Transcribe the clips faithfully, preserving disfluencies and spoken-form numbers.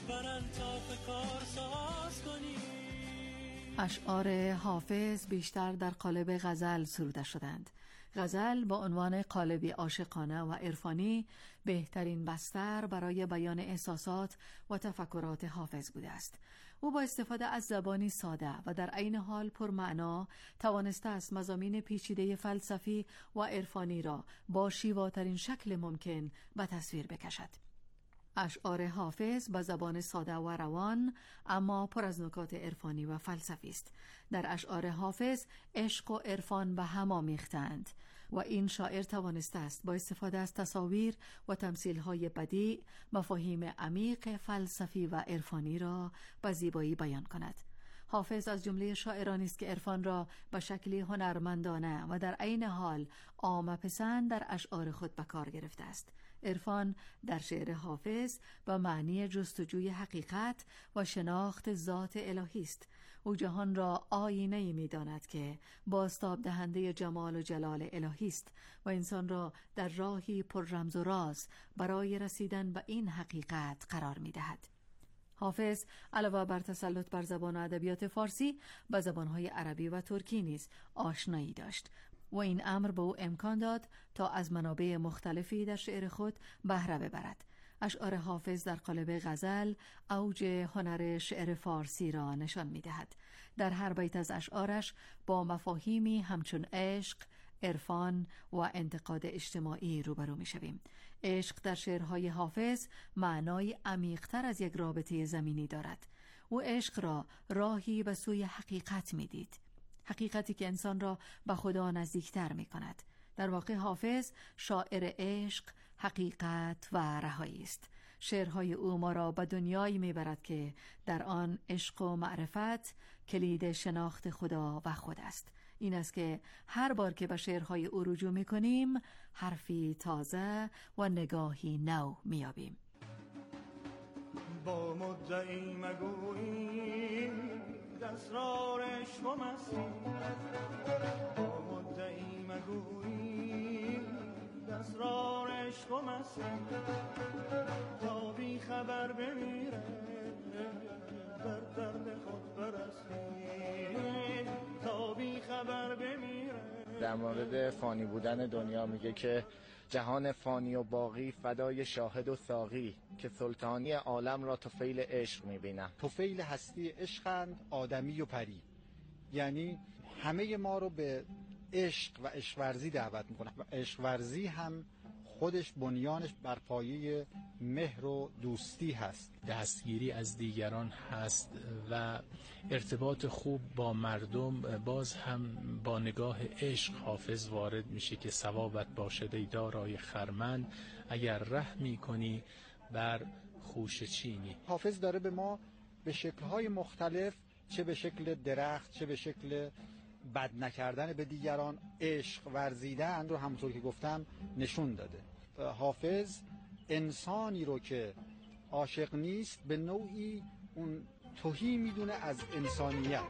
برن تا فکار ساز کنی. اشعار حافظ بیشتر در قالب غزل سروده شدند. غزل با عنوان قالبی عاشقانه و عرفانی بهترین بستر برای بیان احساسات و تفکرات حافظ بوده است. او با استفاده از زبانی ساده و در عین حال پرمعنا توانسته است مضامین پیچیده فلسفی و عرفانی را با شیواترین شکل ممکن به تصویر بکشد. اشعار حافظ با زبان ساده و روان اما پر از نکات عرفانی و فلسفی است. در اشعار حافظ عشق و عرفان به هم آمیختند و این شاعر توانسته است با استفاده از تصاویر و تمثیل‌های بدیع مفاهیم عمیق فلسفی و عرفانی را به زیبایی بیان کند. حافظ از جمله شاعرانی است که عرفان را به شکلی هنرمندانه و در عین حال عامه‌پسند در اشعار خود به کار گرفته است. عرفان در شعر حافظ به معنی جستجوی حقیقت و شناخت ذات الهی است. او جهان را آینه‌ای می‌داند که بازتاب دهنده جمال و جلال الهی است و انسان را در راهی پر رمز و راز برای رسیدن به این حقیقت قرار می‌دهد. حافظ علاوه بر تسلط بر زبان و ادبیات فارسی با زبانهای عربی و ترکی نیز آشنایی داشت و این امر به او امکان داد تا از منابع مختلفی در شعر خود بهره ببرد. اشعار حافظ در قالب غزل اوج هنر شعر فارسی را نشان می‌دهد. در هر بیت از اشعارش با مفاهیمی همچون عشق، عرفان و انتقاد اجتماعی روبرو می‌شویم. عشق در شعرهای حافظ معنای عمیق‌تر از یک رابطه زمینی دارد. او عشق را راهی به سوی حقیقت می‌دید، حقیقتی که انسان را به خدا نزدیکتر می‌کند. در واقع حافظ شاعر عشق، حقیقت و رهایی است. شعرهای او ما را به دنیایی میبرد که در آن عشق و معرفت کلید شناخت خدا و خود است. این است که هر بار که به شعرهای او رجوع میکنیم حرفی تازه و نگاهی نو میابیم. با مدعی مگویی دسترار عشق و مستی، با مدعی مگویی دسترار عشق و مستی، تا بی خبر بمیره در درد خود برستی، تا بی خبر بمیره. در مورد فانی بودن دنیا میگه که جهان فانی و باقی فدای شاهد و ساقی، که سلطانی عالم را طفیل عشق میبینم. طفیل هستی عشقند آدمی و پری، یعنی همه ما رو به عشق و عشق ورزی دعوت میکنه و عشق ورزی هم خودش بنیانش بر پایه مهر و دوستی هست. دستگیری از دیگران هست و ارتباط خوب با مردم. باز هم با نگاه عشق حافظ وارد میشه که ثوابت باشد ای دارای خرمن، اگر ره میکنی بر خوشه چینی. حافظ داره به ما به شکل‌های مختلف، چه به شکل درخت چه به شکل بد نکردن به دیگران، عشق ورزیدن رو همونطور که گفتم نشون داده. حافظ انسانی رو که عاشق نیست به نوعی اون تهی میدونه از انسانیت.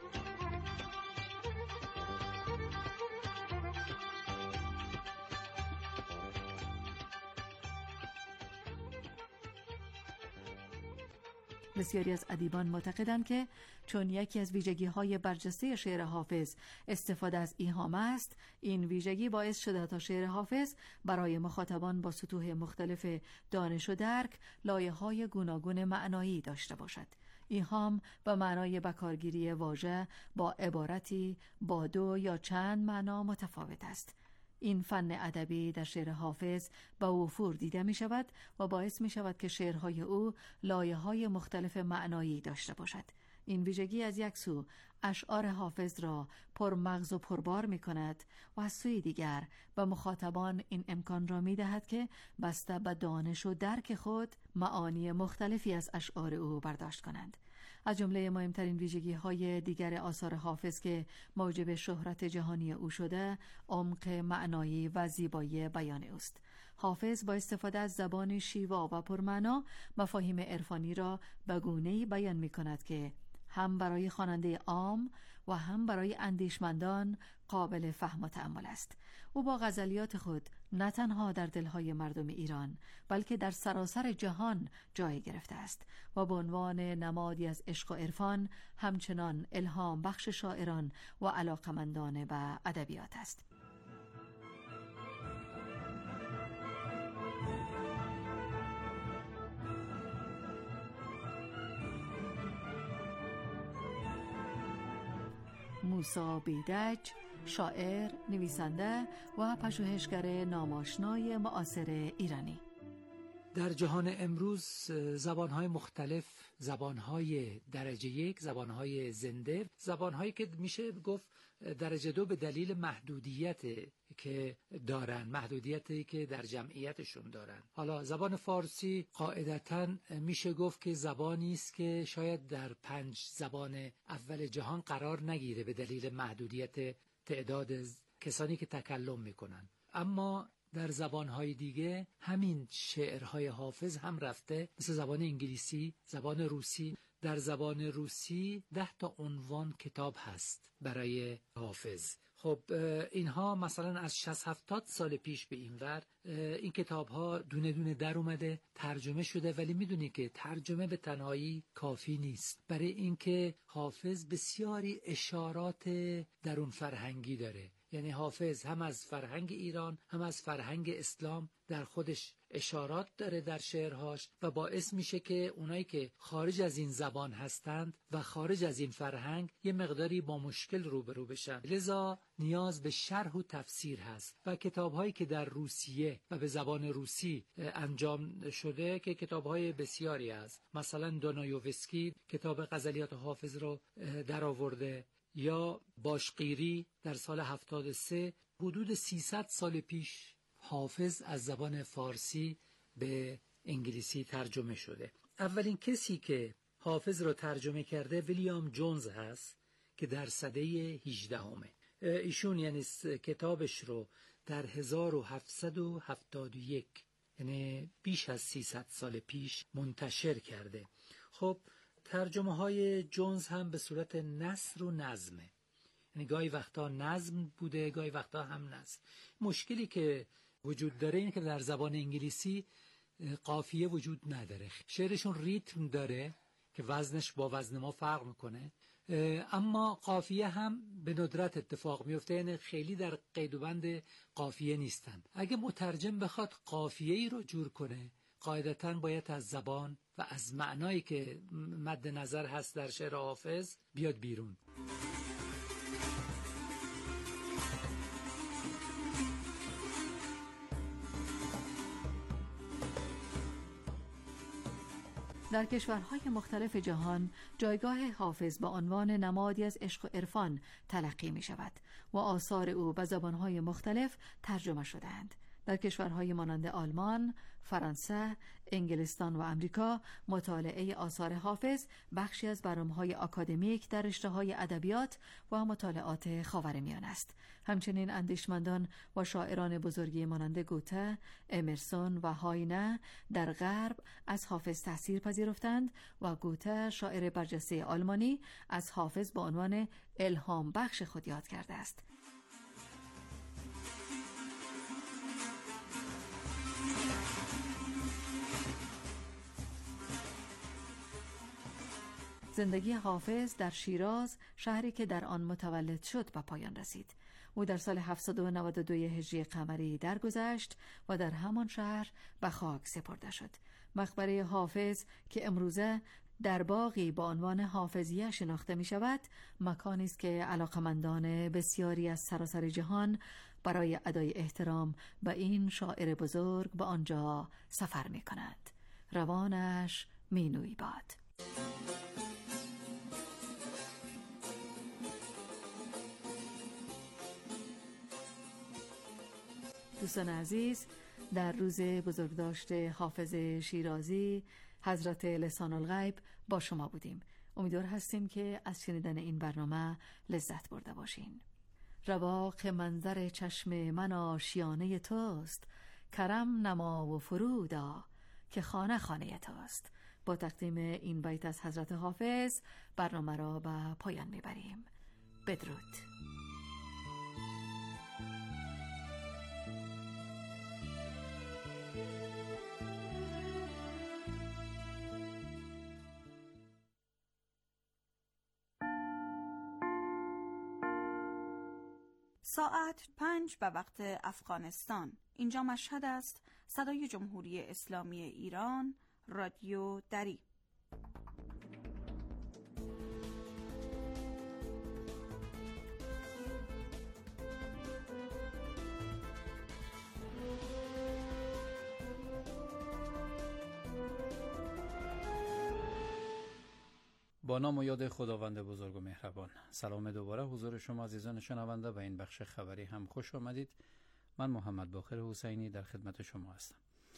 بسیاری از ادیبان معتقدند که چون یکی از ویژگی‌های برجسته شعر حافظ استفاده از ایهام است، این ویژگی باعث شده تا شعر حافظ برای مخاطبان با سطوح مختلف دانش و درک لایه‌های گوناگون معنایی داشته باشد. ایهام به معنای بکارگیری واژه با عبارتی با دو یا چند معنا متفاوت است. این فن ادبی در شعر حافظ با وفور دیده می شود و باعث می شود که شعرهای او لایه‌های مختلف معنایی داشته باشد. این ویژگی از یک سو اشعار حافظ را پرمغز و پربار می کند و از سوی دیگر به مخاطبان این امکان را می دهد که بسته به دانش و درک خود معانی مختلفی از اشعار او برداشت کنند. از جمله مهمترین ویژگی های دیگر آثار حافظ که موجب شهرت جهانی او شده، عمق معنایی و زیبایی بیان اوست. حافظ با استفاده از زبان شیوا و پرمعنا مفاهیم عرفانی را به گونه‌ای بیان می کند که هم برای خواننده عام و هم برای اندیشمندان قابل فهم و تأمل است. او با غزلیات خود نه تنها در دلهای مردم ایران بلکه در سراسر جهان جای گرفته است و به عنوان نمادی از عشق و عرفان همچنان الهام بخش شاعران و علاقمندان به ادبیات است. موسی بیدج، شاعر، نویسنده و پژوهشگر ناماشنای معاصر ایرانی. در جهان امروز زبانهای مختلف، زبانهای درجه یک، زبانهای زنده، زبانهایی که میشه گفت درجه دو به دلیل محدودیت که دارن، محدودیتی که در جمعیتشون دارن. حالا زبان فارسی قاعدتاً میشه گفت که زبانی است که شاید در پنج زبان اول جهان قرار نگیره به دلیل محدودیت تعداد کسانی که تکلم میکنن. اما در زبانهای دیگه همین شعرهای حافظ هم رفته، مثل زبان انگلیسی، زبان روسی. در زبان روسی ده تا عنوان کتاب هست برای حافظ. خب اینها مثلا از شصت هفتاد سال پیش به این ور این کتاب ها دونه دونه در اومده، ترجمه شده، ولی میدونی که ترجمه به تنهایی کافی نیست، برای اینکه حافظ بسیاری اشارات درون فرهنگی داره. یعنی حافظ هم از فرهنگ ایران هم از فرهنگ اسلام در خودش اشارات داره در شعرهاش و باعث میشه که اونایی که خارج از این زبان هستند و خارج از این فرهنگ یه مقداری با مشکل روبرو بشن. لذا نیاز به شرح و تفسیر هست و کتاب‌هایی که در روسیه و به زبان روسی انجام شده که کتاب‌های بسیاری هست. مثلا دونایوفسکی کتاب غزلیات حافظ رو در آورده، یا باشقیری در سال هفتاد و سه. حدود سیصد سال پیش حافظ از زبان فارسی به انگلیسی ترجمه شده. اولین کسی که حافظ رو ترجمه کرده ویلیام جونز هست که در سده هجدهمه. ایشون یعنی کتابش رو در هزار و هفتصد و هفتاد و یک، یعنی بیش از سیصد سال پیش منتشر کرده. خب ترجمه های جونز هم به صورت نثر و نظمه، یعنی گاهی وقتا نظم بوده، گاهی وقتا هم نثر. مشکلی که وجود داره اینه که در زبان انگلیسی قافیه وجود نداره. شعرشون ریتم داره که وزنش با وزن ما فرق میکنه، اما قافیه هم به ندرت اتفاق میفته، یعنی خیلی در قید و بند قافیه نیستن. اگه مترجم بخواد قافیه ای رو جور کنه، قاعدتاً باید از زبان و از معنایی که مد نظر هست در شعر حافظ بیاد بیرون. در کشورهای مختلف جهان جایگاه حافظ با عنوان نمادی از عشق و عرفان تلقی می شود و آثار او به زبانهای مختلف ترجمه شده‌اند. در کشورهای مانند آلمان، فرانسه، انگلستان و امریکا مطالعه آثار حافظ بخشی از برنامه‌های آکادمیک در رشته‌های ادبیات و مطالعات خاورمیانه است. همچنین اندیشمندان و شاعران بزرگی مانند گوته، امرسون و هاینه در غرب از حافظ تأثیر پذیرفتند و گوته، شاعر برجسته آلمانی، از حافظ به عنوان الهام بخش خود یاد کرده است. زندگی حافظ در شیراز، شهری که در آن متولد شد، به پایان رسید. او در سال هفتصد و نود و دو هجری قمری درگذشت و در همان شهر به خاک سپرده شد. مقبره حافظ که امروزه در باغی با عنوان حافظیه شناخته می شود، مکانی است که علاقمندان بسیاری از سراسر جهان برای ادای احترام به این شاعر بزرگ به آنجا سفر می کنند. روانش مینوی باد. دوستان عزیز، در روز بزرگداشت حافظ شیرازی حضرت لسان الغیب با شما بودیم. امیدوار هستیم که از شنیدن این برنامه لذت برده باشین. رواق منظر چشم من آشیانه توست، کرم نما و فرودا که خانه خانه توست. با تقدیم این بیت از حضرت حافظ برنامه را به پایان میبریم. بدرود. ساعت پنج به وقت افغانستان. اینجا مشهد است. صدای جمهوری اسلامی ایران، رادیو دری. با نام و یاد خداوند بزرگ و مهربان. سلام دوباره حضور شما عزیزان شنونده و این بخش خبری هم خوش آمدید. من محمد باقر حسینی در خدمت شما هستم.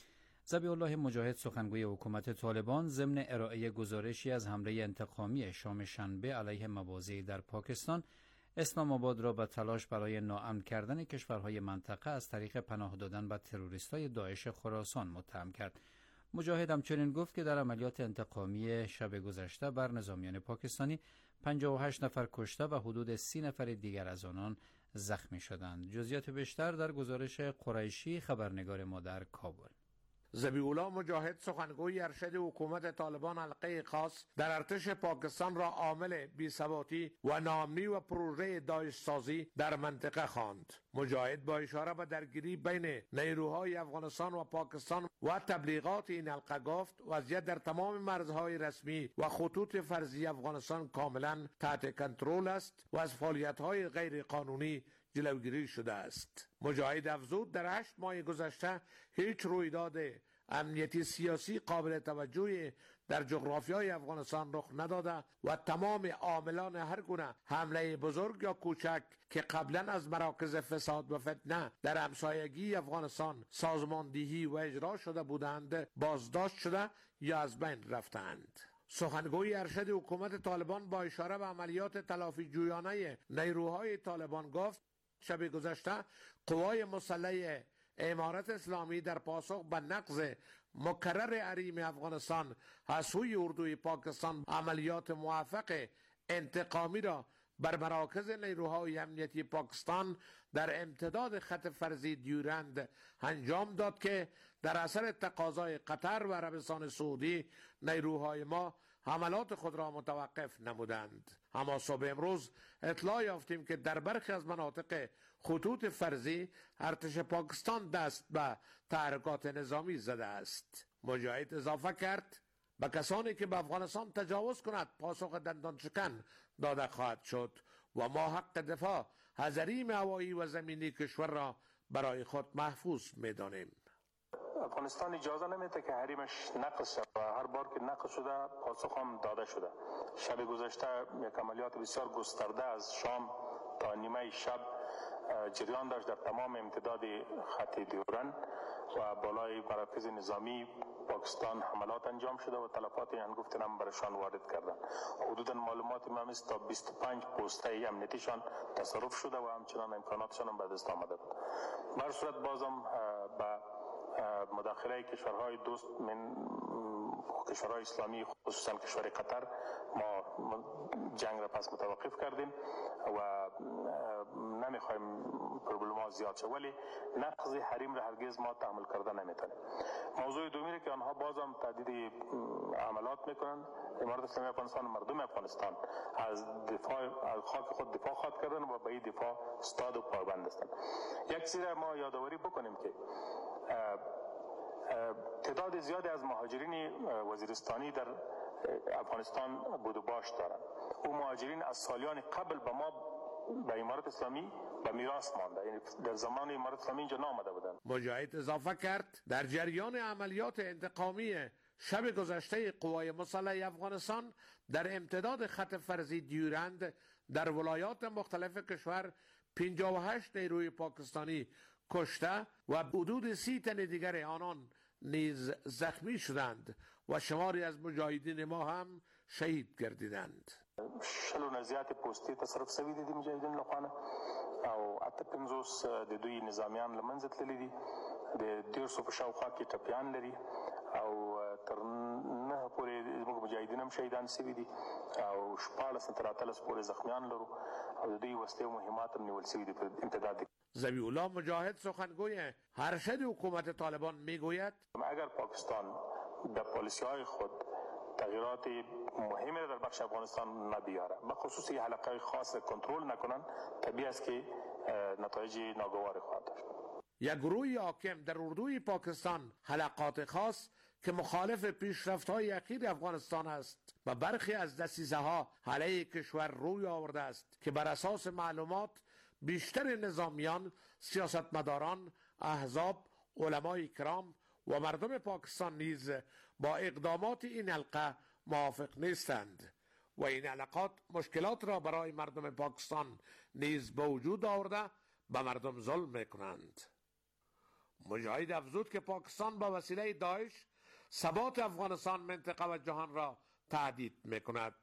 ذبیح الله مجاهد سخنگوی حکومت طالبان ضمن ارائه گزارشی از حمله انتقامی شام شنبه علیه مواضع در پاکستان، اسلام آباد را به تلاش برای ناامن کردن کشورهای منطقه از طریق پناه دادن به تروریستای داعش خراسان متهم کرد. مجاهد همچنین گفت که در عملیات انتقامی شب گذشته بر نظامیان پاکستانی پنجاه و هشت نفر کشته و حدود سی نفر دیگر از آنان زخمی شدند. جزئیات بیشتر در گزارش قریشی، خبرنگار ما در کابل. ذبیح الله مجاهد سخنگوی ارشد حکومت طالبان حلقه خاص در ارتش پاکستان را عامل بی‌ثباتی و ناامنی و پروژه داعش سازی در منطقه خواند. مجاهد با اشاره به درگیری بین نیروهای افغانستان و پاکستان و تبلیغات این حلقه گفت وضعیت در تمام مرزهای رسمی و خطوط فرضی افغانستان کاملا تحت کنترل است و از فعالیت‌های غیر قانونی جلوگیری شده است. مجاهد افزود در هشت ماه گذشته هیچ رویداد امنیتی سیاسی قابل توجهی در جغرافیای افغانستان رخ نداده و تمام عاملان هر گونه حمله بزرگ یا کوچک که قبلا از مراکز فساد و فتنه در همسایگی افغانستان سازماندهی و اجرا شده بودند بازداشت شده یا از بین رفتند. سخنگوی ارشد حکومت طالبان با اشاره به عملیات تلافی جویانه نیروهای طالبان گفت شب گذشته قوای مسلح امارت اسلامی در پاسخ به نقض مکرر حریم افغانستان از سوی اردوی پاکستان عملیات موفق انتقامی را بر مراکز نیروهای امنیتی پاکستان در امتداد خط فرضی دیورند انجام داد که در اثر تقاضای قطر و عربستان سعودی نیروهای ما حملات خود را متوقف نمودند. اما صبح امروز اطلاع یافتیم که در برخی از مناطق خطوط فرضی ارتش پاکستان دست به تحرکات نظامی زده است. مجاهد اضافه کرد به کسانی که به افغانستان تجاوز کند پاسخ دندان شکن داده خواهد شد و ما حق دفاع از حریم هوایی و زمینی کشور را برای خود محفوظ می‌دانیم. افغانستان اجازه نمیده که حریمش نقض شد و هر بار که نقض شده پاسخ هم داده شده. شب گذشته یک عملیات بسیار گسترده از شام تا نیمه شب جریان داشت در تمام امتداد خط دیورند و بالای مراکز نظامی پاکستان حملات انجام شده و تلفات هنگفت هم برشان وارد کردند. حدودا معلومات ما است تا بیست و پنج پوسته امنیتیشان تصرف شده و همچنان امکاناتشان هم به دست آمده. به هر صورت بازم با مداخله کشورهای دوست من کشورهای اسلامی خصوصا کشور قطر ما جنگ را پس متوقف کردیم و نمیخوایم پروبلم ها زیاد شه، ولی نقض حریم را هرگز ما تحمل کرده نمیتونیم. موضوع دومی که آنها بازم تهدید عملات میکنند، امارت اسلامی افغانستان مردم افغانستان از دفاع از خاک خود دفاع خواهد کردن و به این دفاع استاد و پابند هستند. یک چیز ما یادآوری بکنیم که تعداد زیادی از مهاجرین وزیرستانی در افغانستان بود و باش دارند. او مهاجرین از سالیان قبل به ما به امارت اسلامی به میراث مانده، یعنی در زمان امارت اسلامی اینجا نامده بودند. مجاهد اضافه کرد در جریان عملیات انتقامی شب گذشته قوای مسلح افغانستان در امتداد خط فرضی دیورند در ولایات مختلف کشور پنجاه و هشت نیروی پاکستانی کشته و حدود سی تن دیگر آنان نیز زخمی شدند و شماری از مجاهدین ما هم شهید گردیدند. شلو نزیات پوستی تصرف سوی دي مجاهدین لخوانه او اته پنځوس د دوی نظامیان لمنځه تللي دي، د ډېر څو په شاوخوا کې ټپیان لري او تر نه پورې موږ مجاهدین هم شهیدان شوي دي او شپاړس نه تر اتلس پورې زخمیان لرو او د دوی وسلې و مهمات هم نیول شوي دي په امتداد. ذبیح الله مجاهد سخنگوی ارشد حکومت طالبان میگوید اگر پاکستان در پالیسی های خود تغییرات مهمی در بخش افغانستان نبیاره به خصوص حلقه خاص کنترل نکنن طبیعی است که نتایج ناگوار خواهد داشت. یک گروه حاکم در اردوی پاکستان حلقات خاص که مخالف پیشرفت‌های اخیر افغانستان است و برخی از دسیسه‌ها علیه کشور روی آورده است که بر اساس معلومات بیشتر نظامیان، سیاستمداران، احزاب، علمای کرام و مردم پاکستان نیز با اقدامات این حلقه موافق نیستند و این حلقات مشکلات را برای مردم پاکستان نیز به وجود آورده به مردم ظلم میکنند. مجاهد افزود که پاکستان با وسیله داعش ثبات افغانستان، منطقه و جهان را تهدید میکند.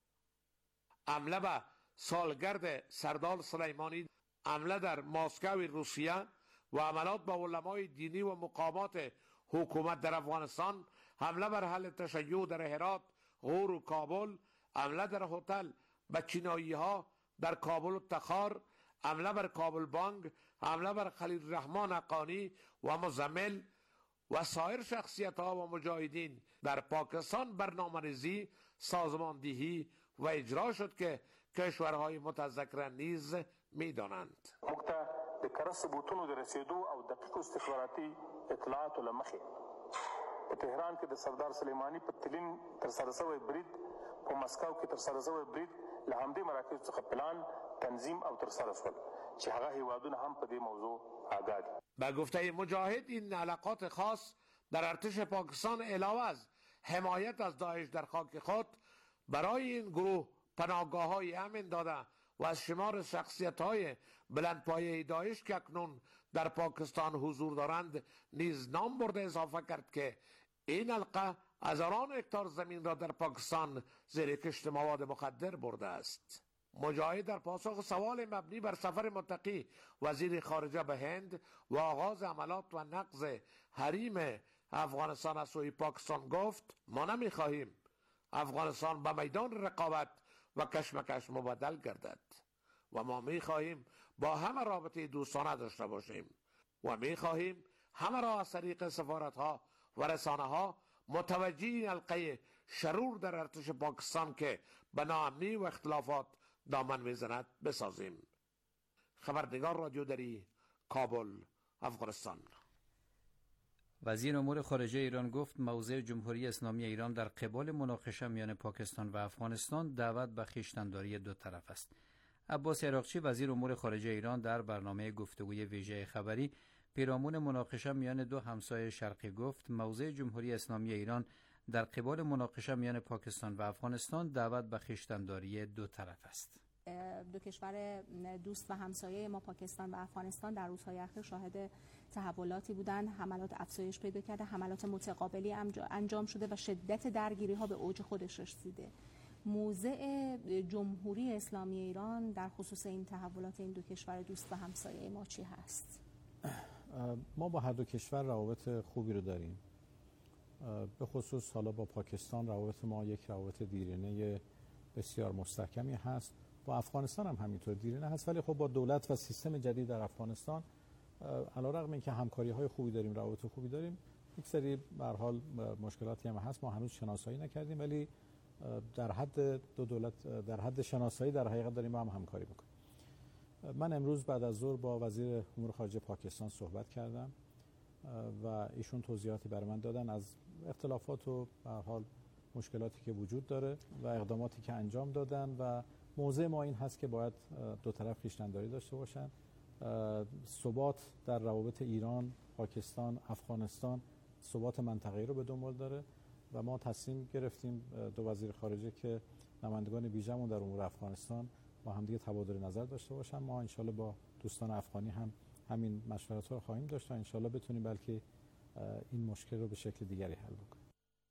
حمله به سالگرد سردار سلیمانی، حمله در مسکو روسیه و حملات به علمای دینی و مقامات حکومت در افغانستان، حمله بر حل تشیع در هرات، غور و کابل، حمله در هتل به چینایی ها در کابل و تخار، حمله بر کابل بانک، حمله بر خلیل رحمان حقانی و مزمل و سایر شخصیت ها و مجاهدین در پاکستان برنامه‌ریزی، سازماندهی و اجرا شد که کشورهای متذکر نیز می‌دانند. مقطع د کره ثبوتونو د رسیدو او دقیق استخباراتي اطلاعات لمخې په تهران کې د سردار سلیمانی په تلین تر سره شوی برید، په مسکو کې تر سره شوی برید له همدې مراکز څخه پلان، تنظیم او تر سره شول چې هغه هیوادونه هم په دې موضوع آگاه دي. به گفته مجاهد این حلقات خاص در ارتش پاکستان علاوه از حمایت از داعش در خاک خود برای این گروه پناهگاه‌های امن داده و از شمار شخصیت‌های بلندپایه داعش که اکنون در پاکستان حضور دارند نیز نام برده اضافه کرد که این حلقه هزاران هکتار زمین را در پاکستان زیر کشت مواد مخدر برده است. مجاهد در پاسخ سوال مبنی بر سفر متقی وزیر خارجه به هند و آغاز عملات و نقض حریم افغانستان از سوی پاکستان گفت: ما نمی‌خواهیم افغانستان به میدان رقابت و کشمکش مبدل گردد و ما می‌خواهیم با همه رابطه دوستانه داشته باشیم و می‌خواهیم همه را از طریق سفارت‌ها و رسانه‌ها متوجه این حلقه شرور در ارتش پاکستان که به ناامنی و اختلافات دامن میزند بسازیم. خبرنگار رادیو دری، کابل، افغانستان. وزیر امور خارجه ایران گفت موضع جمهوری اسلامی ایران در قبال مناقشه میان پاکستان و افغانستان دعوت به خویشتن‌داری دو طرف است. عباس عراقچی وزیر امور خارجه ایران در برنامه گفتگوی ویژه خبری پیرامون مناقشه میان دو همسایه شرقی گفت موضع جمهوری اسلامی ایران در قبال مناقشه میان پاکستان و افغانستان دعوت به خویشتن‌داری دو طرف است. دو کشور دوست و همسایه ما پاکستان و افغانستان در روزهای اخیر شاهد تحولاتی بودند. حملات افزایش پیدا کرده، حملات متقابلی انجام شده و شدت درگیری ها به اوج خودش رسیده. موضع جمهوری اسلامی ایران در خصوص این تحولات این دو کشور دوست و همسایه ما چی هست؟ ما با هر دو کشور روابط خوبی رو داریم. به خصوص حالا با پاکستان روابط ما یک روابط دیرینه بسیار مستحکمی هست. با افغانستان هم همینطور دیرینه هست، ولی خب با دولت و سیستم جدید در افغانستان علیرغم اینکه همکاری‌های خوبی داریم، روابط خوبی داریم، یک سری به هر حال مشکلاتی هم هست. ما هنوز شناسایی نکردیم، ولی در حد دو دولت در حد شناسایی در حقیقت داریم با هم همکاری می‌کنیم. من امروز بعد از ظهر با وزیر امور خارجه پاکستان صحبت کردم و ایشون توضیحاتی برای من دادن از اختلافات و به هر حال مشکلاتی که وجود داره و اقداماتی که انجام دادن و موضع ما این هست که باید دو طرف خویشتن‌داری داشته باشن. ثبات در روابط ایران، پاکستان، افغانستان ثبات منطقه‌ای رو به دنبال داره و ما تصمیم گرفتیم دو وزیر خارجه که نمایندگان ویژه‌مون در امور افغانستان با هم دیگه تبادل نظر داشته باشن. ما انشالله با دوستان افغانی هم همین مشورت‌ها رو خواهیم داشت و انشالله بتونیم بلکه این مشکل رو به شکل دیگری حل بکنیم.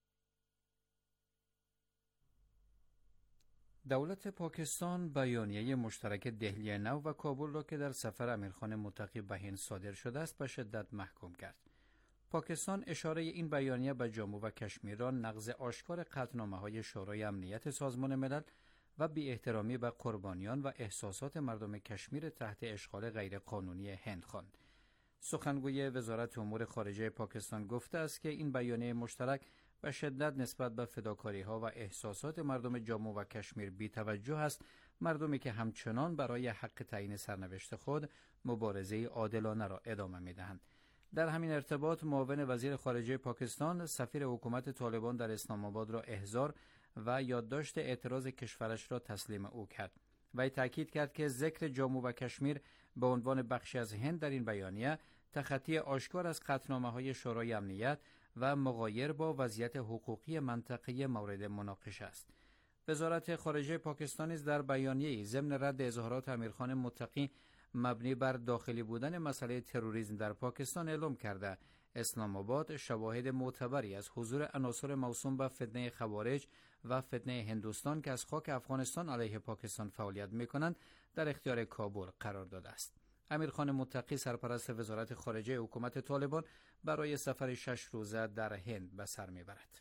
دولت پاکستان بیانیه مشترک دهلی نو و کابل را که در سفر امیرخان متقی به هند صادر شده است به شدت محکوم کرد. پاکستان اشاره این بیانیه به جامو و کشمیر را نقض آشکار قطعنامه‌های شورای امنیت سازمان ملل و بی احترامی به قربانیان و احساسات مردم کشمیر تحت اشغال غیرقانونی هند خواند. سخنگوی وزارت امور خارجه پاکستان گفته است که این بیانیه مشترک به شدت نسبت به فداکاری‌ها و احساسات مردم جامو و کشمیر بی‌توجه است، مردمی که همچنان برای حق تعیین سرنوشت خود مبارزه عادلانه را ادامه می‌دهند. در همین ارتباط معاون وزیر خارجه پاکستان سفیر حکومت طالبان در اسلام آباد را احضار و یادداشت اعتراض کشورش را تسلیم او کرد. وی تاکید کرد که ذکر جامو و کشمیر به عنوان بخشی از هند در این بیانیه تخطی آشکار از قطعنامه‌های شورای امنیت و مغایر با وضعیت حقوقی منطقه مورد مناقشه است. وزارت خارجه پاکستان نیز در بیانیه‌ای ضمن رد اظهارات امیرخان متقی مبنی بر داخلی بودن مسئله تروریسم در پاکستان اعلام کرده اسلام آباد شواهد معتبری از حضور عناصر موسوم به فتنه خوارج و فتنه هندوستان که از خاک افغانستان علیه پاکستان فعالیت می‌کنند در اختیار کابل قرار داده است. امیرخان متقی سرپرست وزارت خارجه حکومت طالبان برای سفر شش روزه در هند به سر میبرد.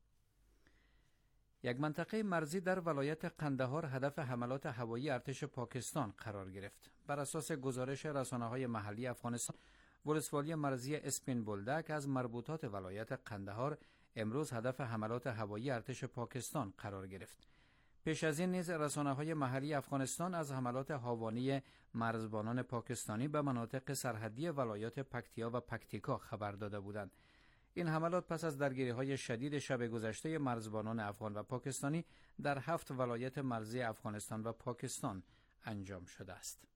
یک منطقه مرزی در ولایت قندهار هدف حملات هوایی ارتش پاکستان قرار گرفت. بر اساس گزارش رسانه‌های محلی افغانستان، ولسوالی مرزی اسپین بولدک از مربوطات ولایت قندهار امروز هدف حملات هوایی ارتش پاکستان قرار گرفت. پیش از این نیز رسانه‌های محلی افغانستان از حملات هاوانی مرزبانان پاکستانی به مناطق سرحدی ولایات پکتیا و پکتیکا خبر داده بودند. این حملات پس از درگیری‌های شدید شب گذشته مرزبانان افغان و پاکستانی در هفت ولایت مرزی افغانستان و پاکستان انجام شده است.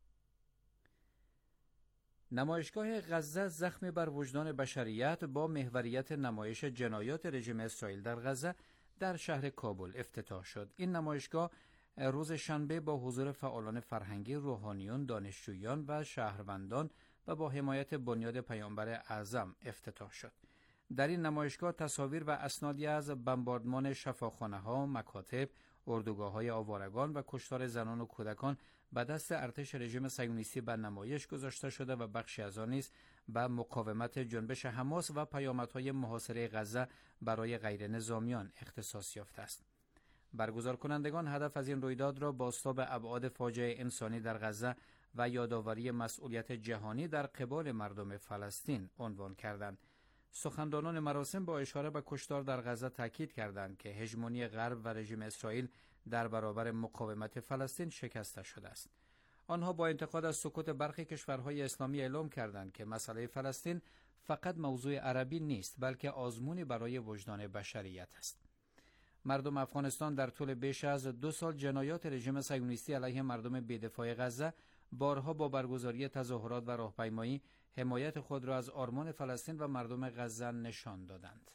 نمایشگاه غزه زخمی بر وجدان بشریت با محوریت نمایش جنایات رژیم اسرائیل در غزه در شهر کابل افتتاح شد. این نمایشگاه روز شنبه با حضور فعالان فرهنگی، روحانیون، دانشجویان و شهروندان و با حمایت بنیاد پیامبر اعظم افتتاح شد. در این نمایشگاه تصاویر و اسنادی از بمباردمان شفاخانه‌ها، مکاتب، اردوگاه‌های آوارگان و کشتار زنان و کودکان به دست ارتش رژیم صهیونیستی به نمایش گذاشته شده و بخشی از آن نیز به مقاومت جنبش حماس و پیامدهای محاصره غزه برای غیر نظامیان اختصاص یافته است. برگزار کنندگان هدف از این رویداد را بازتاب ابعاد فاجعه انسانی در غزه و یادآوری مسئولیت جهانی در قبال مردم فلسطین عنوان کردند. سخنرانان مراسم با اشاره به کشتار در غزه تاکید کردند که هژمونی غرب و رژیم اسرائیل در برابر مقاومت فلسطین شکسته شده است. آنها با انتقاد از سکوت برخی کشورهای اسلامی اعلام کردند که مسئله فلسطین فقط موضوع عربی نیست، بلکه آزمونی برای وجدان بشریت است. مردم افغانستان در طول بیش از دو سال جنایات رژیم صهیونیستی علیه مردم بی‌دفاع غزه بارها با برگزاری تظاهرات و راهپیمایی حمایت خود را از آرمان فلسطین و مردم غزه نشان دادند.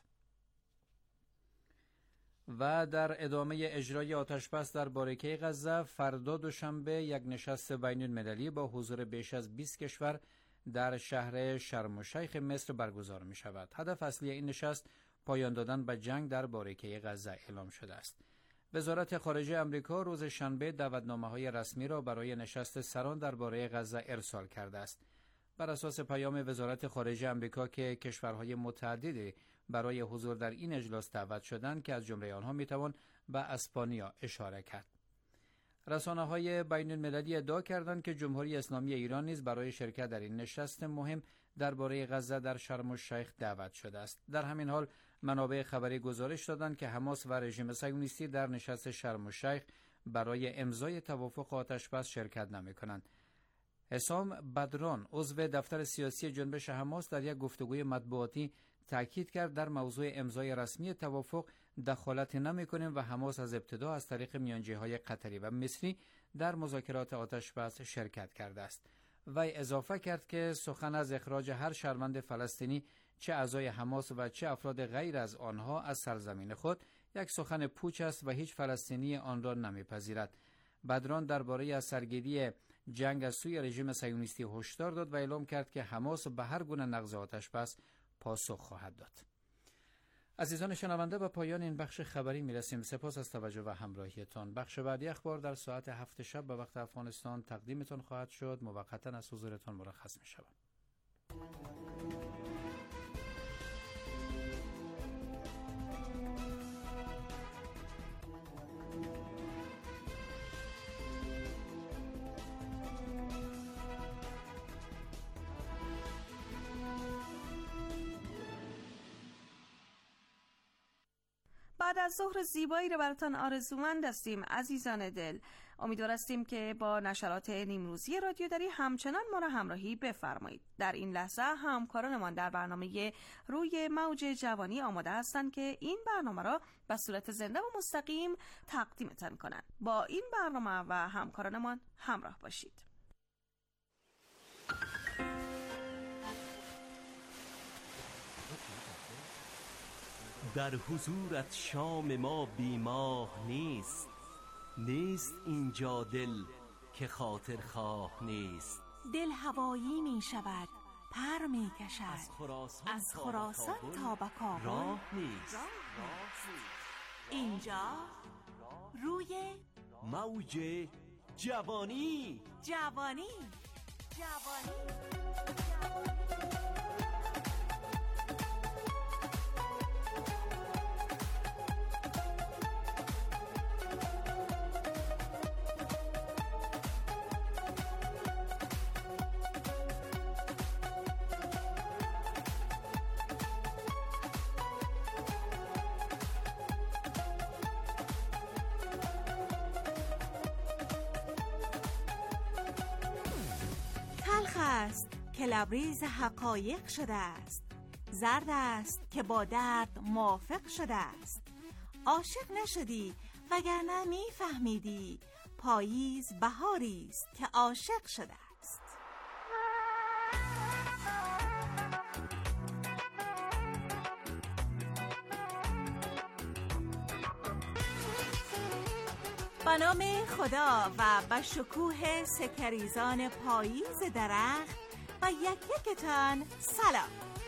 و در ادامه اجرای آتشبس در باریکه غزه، فردا دوشنبه یک نشست بین المللی با حضور بیش از بیست کشور در شهر شرم الشیخ مصر برگزار می شود. هدف اصلی این نشست پایان دادن به جنگ در باریکه غزه اعلام شده است. وزارت خارجه آمریکا روز شنبه دعوتنامه‌های رسمی را برای نشست سران درباره غزه ارسال کرده است. بر اساس پیام وزارت خارجه آمریکا که کشورهای متعددی برای حضور در این اجلاس دعوت شدند که از جمله آنها میتوان به اسپانیا اشاره کرد. رسانه‌های بین المللی ادعا کردند که جمهوری اسلامی ایران نیز برای شرکت در این نشست مهم درباره غزه در شرم الشیخ دعوت شده است. در همین حال منابع خبری گزارش دادند که حماس و رژیم صهیونیستی در نشست شرم الشیخ برای امضای توافق آتشبس شرکت نمی‌کنند. حسام بدران عضو دفتر سیاسی جنبش حماس در یک گفتگوی مطبوعاتی تاکید کرد در موضوع امضای رسمی توافق دخالت نمی‌کنیم و حماس از ابتدا از طریق میانجی‌های قطری و مصری در مذاکرات آتشبس شرکت کرده است. وی اضافه کرد که سخن از اخراج هر شهروند فلسطینی چه اعضای حماس و چه افراد غیر از آنها از سرزمین خود یک سخن پوچ است و هیچ فلسطینی آن را نمی‌پذیرد. بدران درباره از سرگیری جنگ از سوی رژیم صهیونیستی هشدار داد و اعلام کرد که حماس به هر گونه نقض آتشبس پاسخ خواهد داد. عزیزان شنونده، به پایان این بخش خبری میرسیم. سپاس از توجه و همراهیتان. بخش بعدی اخبار در ساعت هفت شب به وقت افغانستان تقدیمتان خواهد شد. موقتا از حضورتان مرخص می شوم. بعد از ظهر زیبایی رو براتان آرزومند هستیم عزیزان دل. امیدوار هستیم که با نشرات نیمروزی رادیو دری همچنان ما را همراهی بفرمایید. در این لحظه همکارانمان در برنامه روی موج جوانی آماده هستند که این برنامه را به صورت زنده و مستقیم تقدیمتان کنند. با این برنامه و همکارانمان همراه باشید. در حضورت شام ما بیماه نیست، نیست اینجا دل که خاطر خواه نیست. دل هوایی می شود، پر می کشد، از خراسان, از خراسان تا به کابل راه نیست. اینجا روی موج جوانی جوانی جوانی تلخ است که لبریز حقایق شده است، زرد است که با درد موافق شده است. عاشق نشدی وگرنه میفهمیدی پاییز بهاری است که عاشق شده است. به نام خدا و به شکوه سکریزان پاییز درخت و یک یکتان سلام.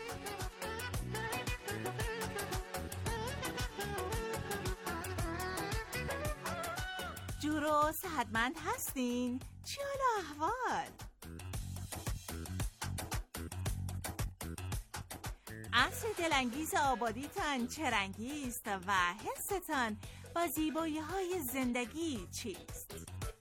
جور و صحتمند هستین؟ چی حال و احوال؟ عصر دلانگیز آبادیتان چه رنگی است و حستان با زیبایی های زندگی چیست؟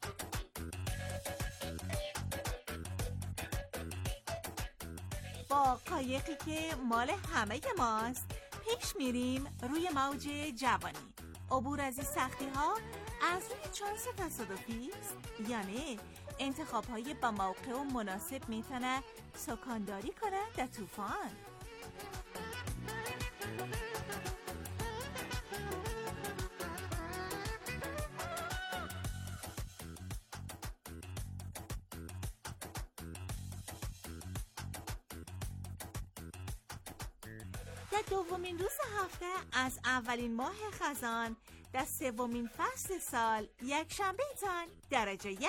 با قایقی که مال همه ماست پیش میریم روی موج جوانی. عبور از این سختی ها از روی چانس تصادفی است، یعنی انتخاب های با موقع و مناسب میتونه سکانداری کنه در طوفان. در دومین روز هفته از اولین ماه خزان در سومین فصل سال یک شنبه تان درجه یک.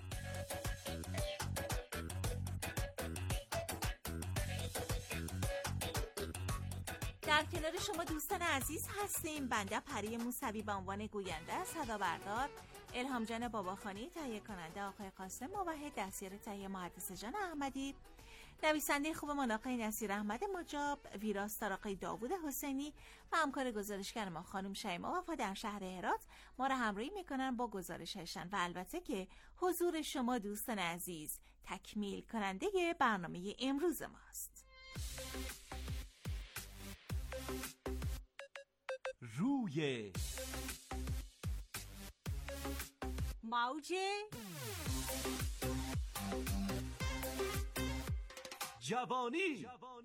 در کنار شما دوستان عزیز هستیم. بنده پری موسوی به عنوان گوینده، صدا بردار الهام جان باباخانی، تهیه کننده آقای قاسم موحد، دستیار تهیه مهندس جان احمدی، نویسنده خوب من آقای نصیر احمد مجاب، ویراستار آقای داوود حسینی و همکار گزارشگر ما خانم شیما وفا در شهر هرات ما را همراهی میکنن با گزارششان و البته که حضور شما دوستان عزیز تکمیل کننده برنامه امروز ماست. روی موج جوانی.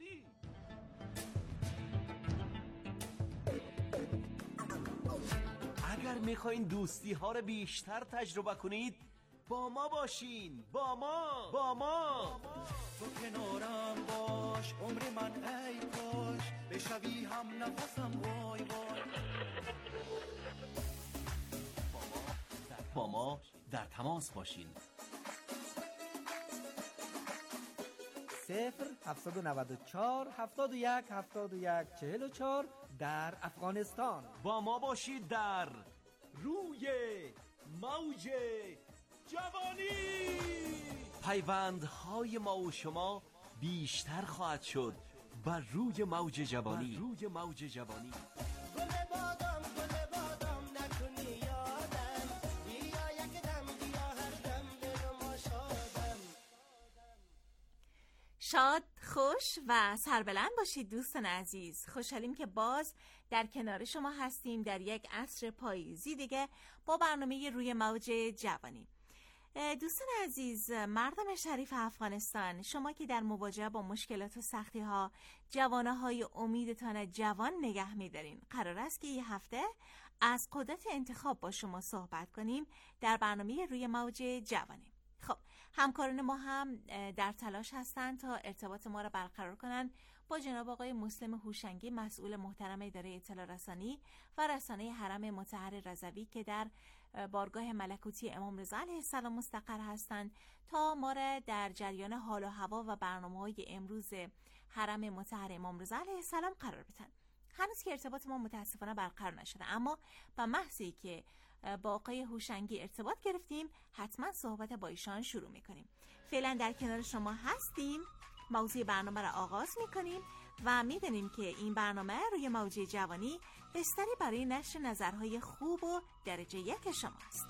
اگر میخواین دوستی ها رو بیشتر تجربه کنید با ما باشین. با ما با ما تو کنارم باش عمر من ای کاش بشوی هم نفسم وای وای. با ما در تماس باشین. صفر هفتصد و نود و چهار هفتاد و یک هفتاد و یک چهل و چهار در افغانستان. با ما باشید در روی موج جوانی. پیوندهای ما و شما بیشتر خواهد شد بر روی موج جوانی. بر روی موج جوانی. شاد، خوش و سربلند باشید دوستان عزیز. خوشحالیم که باز در کنار شما هستیم در یک عصر پاییزی دیگه با برنامه روی موج جوانی. دوستان عزیز، مردم شریف افغانستان، شما که در مواجهه با مشکلات و سختی ها جوانه های امیدتان جوان نگه می‌دارین، قرار است که یه هفته از قدرت انتخاب با شما صحبت کنیم در برنامه روی موج جوانی. خب همکاران ما هم در تلاش هستند تا ارتباط ما را برقرار کنند با جناب آقای مسلم هوشنگی، مسئول محترم اداره اطلاع رسانی و رسانه حرم مطهر رضوی که در بارگاه ملکوتی امام رضا علیه السلام مستقر هستند تا ما را در جریان حال و هوا و برنامه‌های امروز حرم مطهر امام رضا علیه السلام قرار بدن. هنوز که ارتباط ما متاسفانه برقرار نشده، اما به محضی که با آقای هوشنگی ارتباط گرفتیم حتما صحبت با ایشان شروع میکنیم. فعلا در کنار شما هستیم، موضوع برنامه را آغاز میکنیم و میدونیم که این برنامه روی موج جوانی بستری برای نشر نظرهای خوب و درجه یک شماست.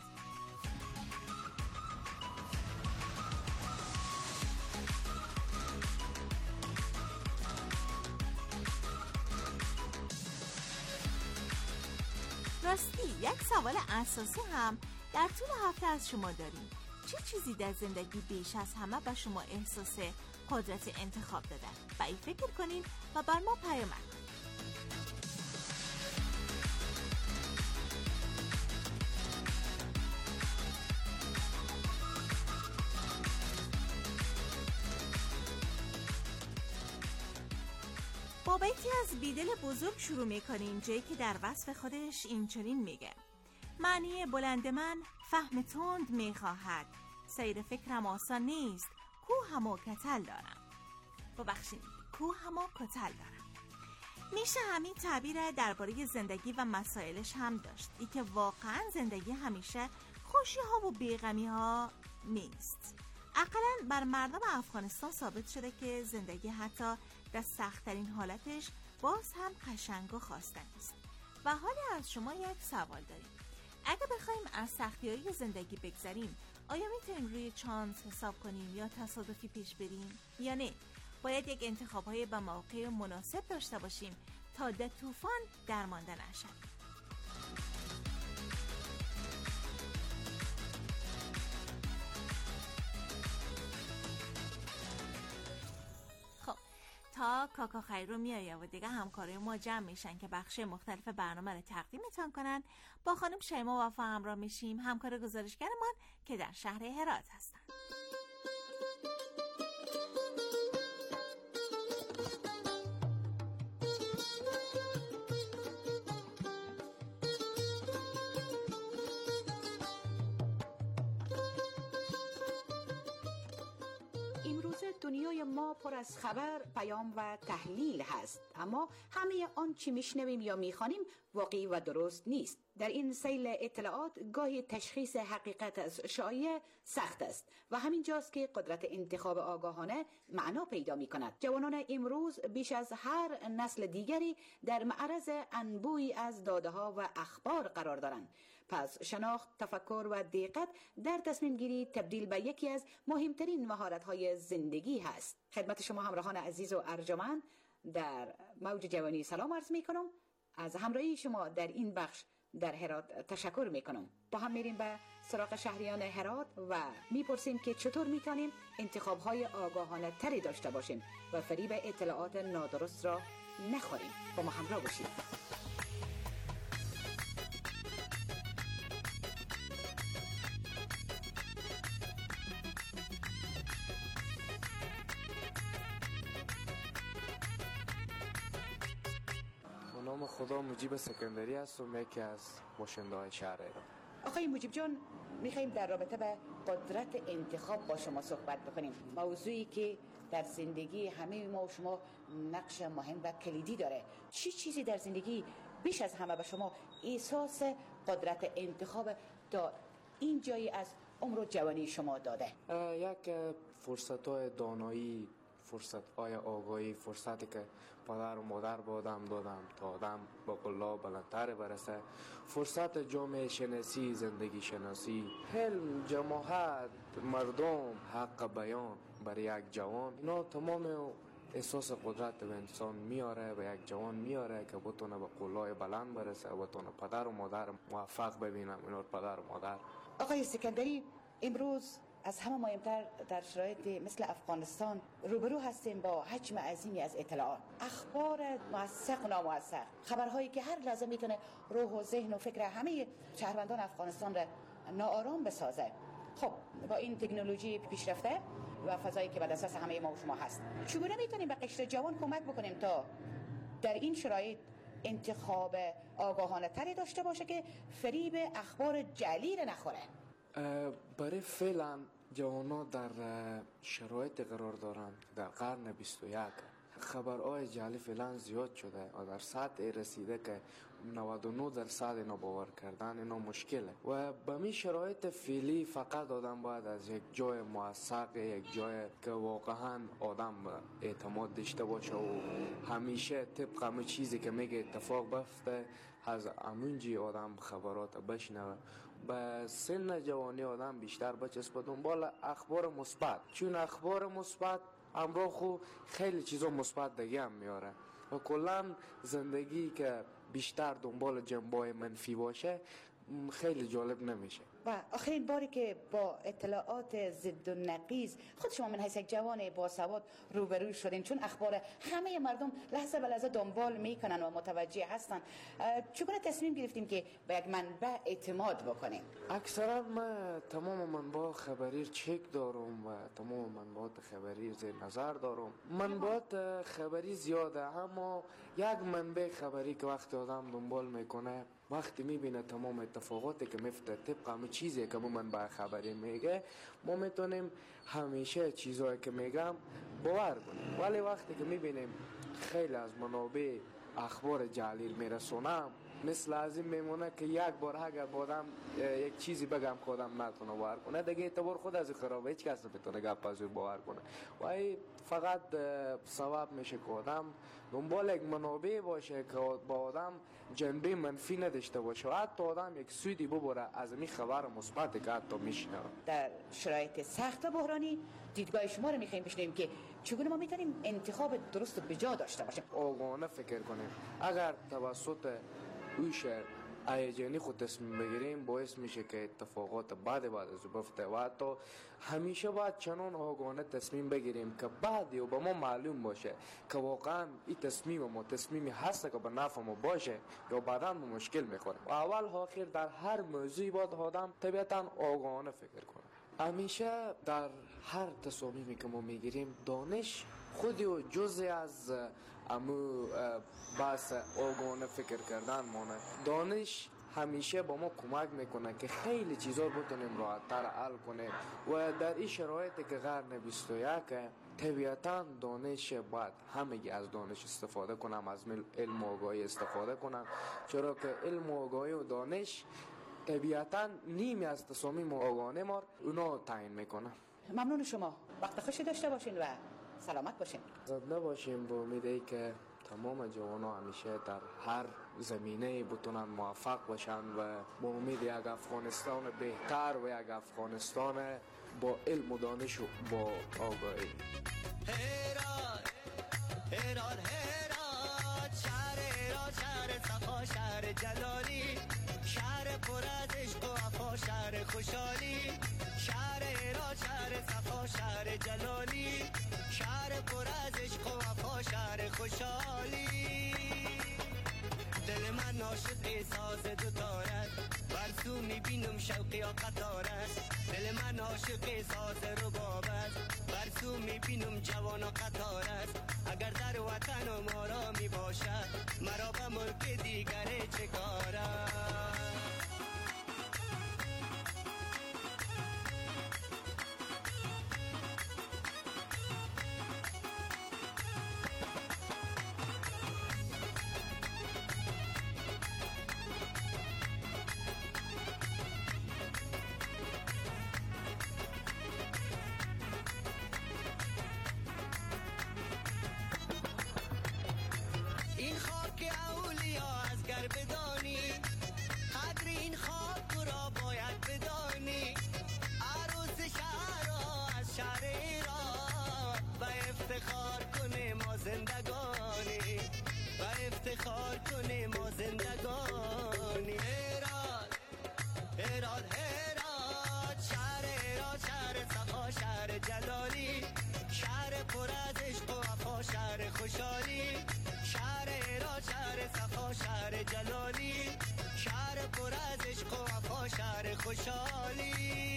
راستی یک سوال اساسی هم در طول هفته از شما داریم. چه چیزی در زندگی بیش از همه به شما احساس قدرت انتخاب دادن؟ به این فکر کنین و بر ما پیام کنین. با بیتی از بیدل بزرگ شروع میکنیم، جایی که در وصف خودش اینچنین میگه: معنی بلند من فهم تند میخواهد، سیر فکرم آسان نیست، کوهم و کتل دارم. ببخشید، کوهم و کتل دارم. میشه همین تعبیر درباره زندگی و مسائلش هم داشت، ای که واقعا زندگی همیشه خوشی ها و بیغمی ها نیست. اقلاً بر مردم افغانستان ثابت شده که زندگی حتی در سخت‌ترین حالتش باز هم قشنگ و خواستنی است. و حالا از شما یک سوال داریم: اگه بخوایم از سختی‌های زندگی بگذریم، آیا میتونیم روی چانس حساب کنیم یا تصادفی پیش بریم یا نه؟ باید یک انتخاب‌های به موقع مناسب داشته باشیم تا در طوفان درمانده نشیم. تا کاکا خیرو میایه و دیگه همکارای ما جمع میشن که بخش مختلف برنامه رو تقدیمتان کنن، با خانم شیما وفا همراه میشیم، همکار گزارشگرمان که در شهر هرات هستن. دنیای ما پر از خبر، پیام و تحلیل هست، اما همه آنچه میشنویم یا میخوانیم واقعی و درست نیست. در این سیل اطلاعات گاهی تشخیص حقیقت از شایعه سخت است و همین جاست که قدرت انتخاب آگاهانه معنا پیدا می کند. جوانان امروز بیش از هر نسل دیگری در معرض انبوهی از داده ها و اخبار قرار دارند. پس شناخت، تفکر و دقت در تصمیم گیری تبدیل به یکی از مهمترین مهارت های زندگی هست. خدمت شما همراهان عزیز و ارجمند در موج جوانی سلام عرض می کنم. از همراهی شما در این بخش در هرات تشکر می کنم. با هم میریم به سراغ شهریان هرات و میپرسیم که چطور میتونیم انتخاب های آگاهانه تری داشته باشیم و فریب اطلاعات نادرست را نخوریم. با ما همراه باشید. نام خدا مجیب سکندری هستم، یکی از باشنده های شهر ایران. آقای مجیب جان، میخواییم در رابطه به قدرت انتخاب با شما صحبت بکنیم، موضوعی که در زندگی همه ما و شما نقش مهم و کلیدی داره. چی چیزی در زندگی بیش از همه به شما احساس قدرت انتخاب تا این جایی از عمر و جوانی شما داده؟ یک فرصت های دانایی، فرصت های آگاهی، فرصتی که پدر و مادر با آدم دادم تا آدم با قلا بلندتر برسه، فرصت جامعه شناسی، زندگی شناسی، علم، جماعت، مردم، حق بیان برای یک جوان، اینا تمام احساس قدرت به انسان میاره و یک جوان میاره که بتونه به قولای بلند برسه و بتونه پدر و مادر موفق ببینم. اینا پدر و مادر. آقای سکندری، امروز از همه مهمتر در شرایط مثل افغانستان روبرو هستیم با حجم عظیمی از اطلاعات، اخبار موثق و ناموثق، خبرهایی که هر لحظه میتونه روح و ذهن و فکر همه شهروندان افغانستان را ناآرام بسازه. خب با این تکنولوژی پیشرفته و فضایی که به دسترس همه ما و شما هست، چگونه میتونیم به قشر جوان کمک بکنیم تا در این شرایط انتخاب آگاهانه تری داشته باشه که فریب اخبار جعلی نخوره؟ برای فعلا جوانا در شرایط قرار دارند در قرن بیست و یک خبرهای جعلی فعلا زیاد شده و در سطح رسیده که نود و نه درصد اینا باور کردن اینا مشکله و به می شرایط فعلی فقط آدم باید از یک جای موثق، یک جای که واقعا آدم اعتماد داشته باشه و همیشه طبق همه چیزی که میگه اتفاق بیفته از همونجی آدم خبرات بشنوه. به سن جوانی آدم بیشتر بچسبه دنبال اخبار مثبت، چون اخبار مثبت همراه خو خیلی چیزا مثبت دیگه هم میاره و کلا زندگی که بیشتر دنبال جنبه‌های منفی باشه خیلی جالب نمیشه. و آخرین باری که با اطلاعات ضد و نقیض خود شما من حیث یک جوان باسواد روبرو شدین، چون اخبار همه مردم لحظه به لحظه دنبال میکنن و متوجه هستن، چگونه تصمیم گرفتیم که به یک منبع اعتماد بکنیم؟ اکثرا من تمام منبع خبری چک دارم و تمام منبعات خبری زیر نظر دارم. منبعات خبری زیاده، اما یک منبع خبری که وقتی آدم دنبال میکنه وقتی میبینه تمام اتفاقاتی که میفته طبق همه چیزی که منبع خبری میگه، ما میتونیم همیشه چیزایی که میگم باور کنیم. ولی وقتی که میبینیم خیلی از منابع اخبار جعلی میرسونم، مثل از این میمونه که یک بار اگر بادم یک چیزی بگم که آدم نتونه باور کنه، دیگه اعتبار خود از خرابه، هیچ کس نمیتونه گپ از باور کنه و این فقط سبب میشه که آدم دنبال یک منابع باشه که با آدم جنبه منفی نداشته باشه و حتی آدم یک سودی ببره از این خبر مثبت که حتی میشنوه. در شرایط سخت و بحرانی دیدگاه شما رو میخوایم بشنویم که چگونه ما میتونیم انتخاب درست و بجا داشته باشیم. آگاهانه فکر کنیم. اگر توسط اوش هیجانی خود تصمیم بگیریم باعث میشه که اتفاقات بعد بعد از بفته و حتی همیشه باید چنان آگاهانه تصمیم بگیریم که بعدی و به ما معلوم باشه که واقعا این تصمیم ما تصمیمی هست که به نفع ما باشه یا بعدا ما مشکل میخوره. و اول و آخر در هر موضوعی باید آدم طبیعتا آگاهانه فکر کنه. همیشه در هر تصمیمی که ما میگیریم دانش خودی و جزئی از امو بحث آگاهانه فکر کردن مونه. دانش همیشه با ما کمک میکنه که خیلی چیزا بتونیم راحت‌تر حل کنیم و در این شرایطی که قرن بیست و یک طبیعتاً دانش باید همگی از دانش استفاده کنم، از علم و آگاهی استفاده کنم، چرا که علم و آگاهی و دانش طبیعتاً نیمی از تصامیم آگاهانه ما اونا تعیین میکنه. ممنون شما، وقت خوشی داشته باشین و سلامت باشین. زنده باشیم با امیدی که تمام جوانا همیشه در هر زمینه بتونن موفق باشن و با امید یک افغانستان بهتر و یک افغانستان با علم و دانش و با آگاهی. هرات هرات هرات شهر هرات شهر صفا شهر جلالی شهر پر از عشق و وفا شهر خوشحالی شهر هرات شهر صفا شهر جلالی شهر پر از عشق و وفا شهر خوشحالی دل من عاشق ساز دوتارت برسو میبینم شوقی ها قطارت دل من عاشق ساز ربابت برسو میبینم جوان و قطارت اگر در وطن و ما را میباشد مرا به ملک دیگر چه کارت هرات هرات شهر هرات شهر صفا شهر جلالی شهر پر از عشق و وفا شهر خوشحالی شهر هرات شهر صفا شهر جلالی شهر پر از عشق و وفا شهر خوشحالی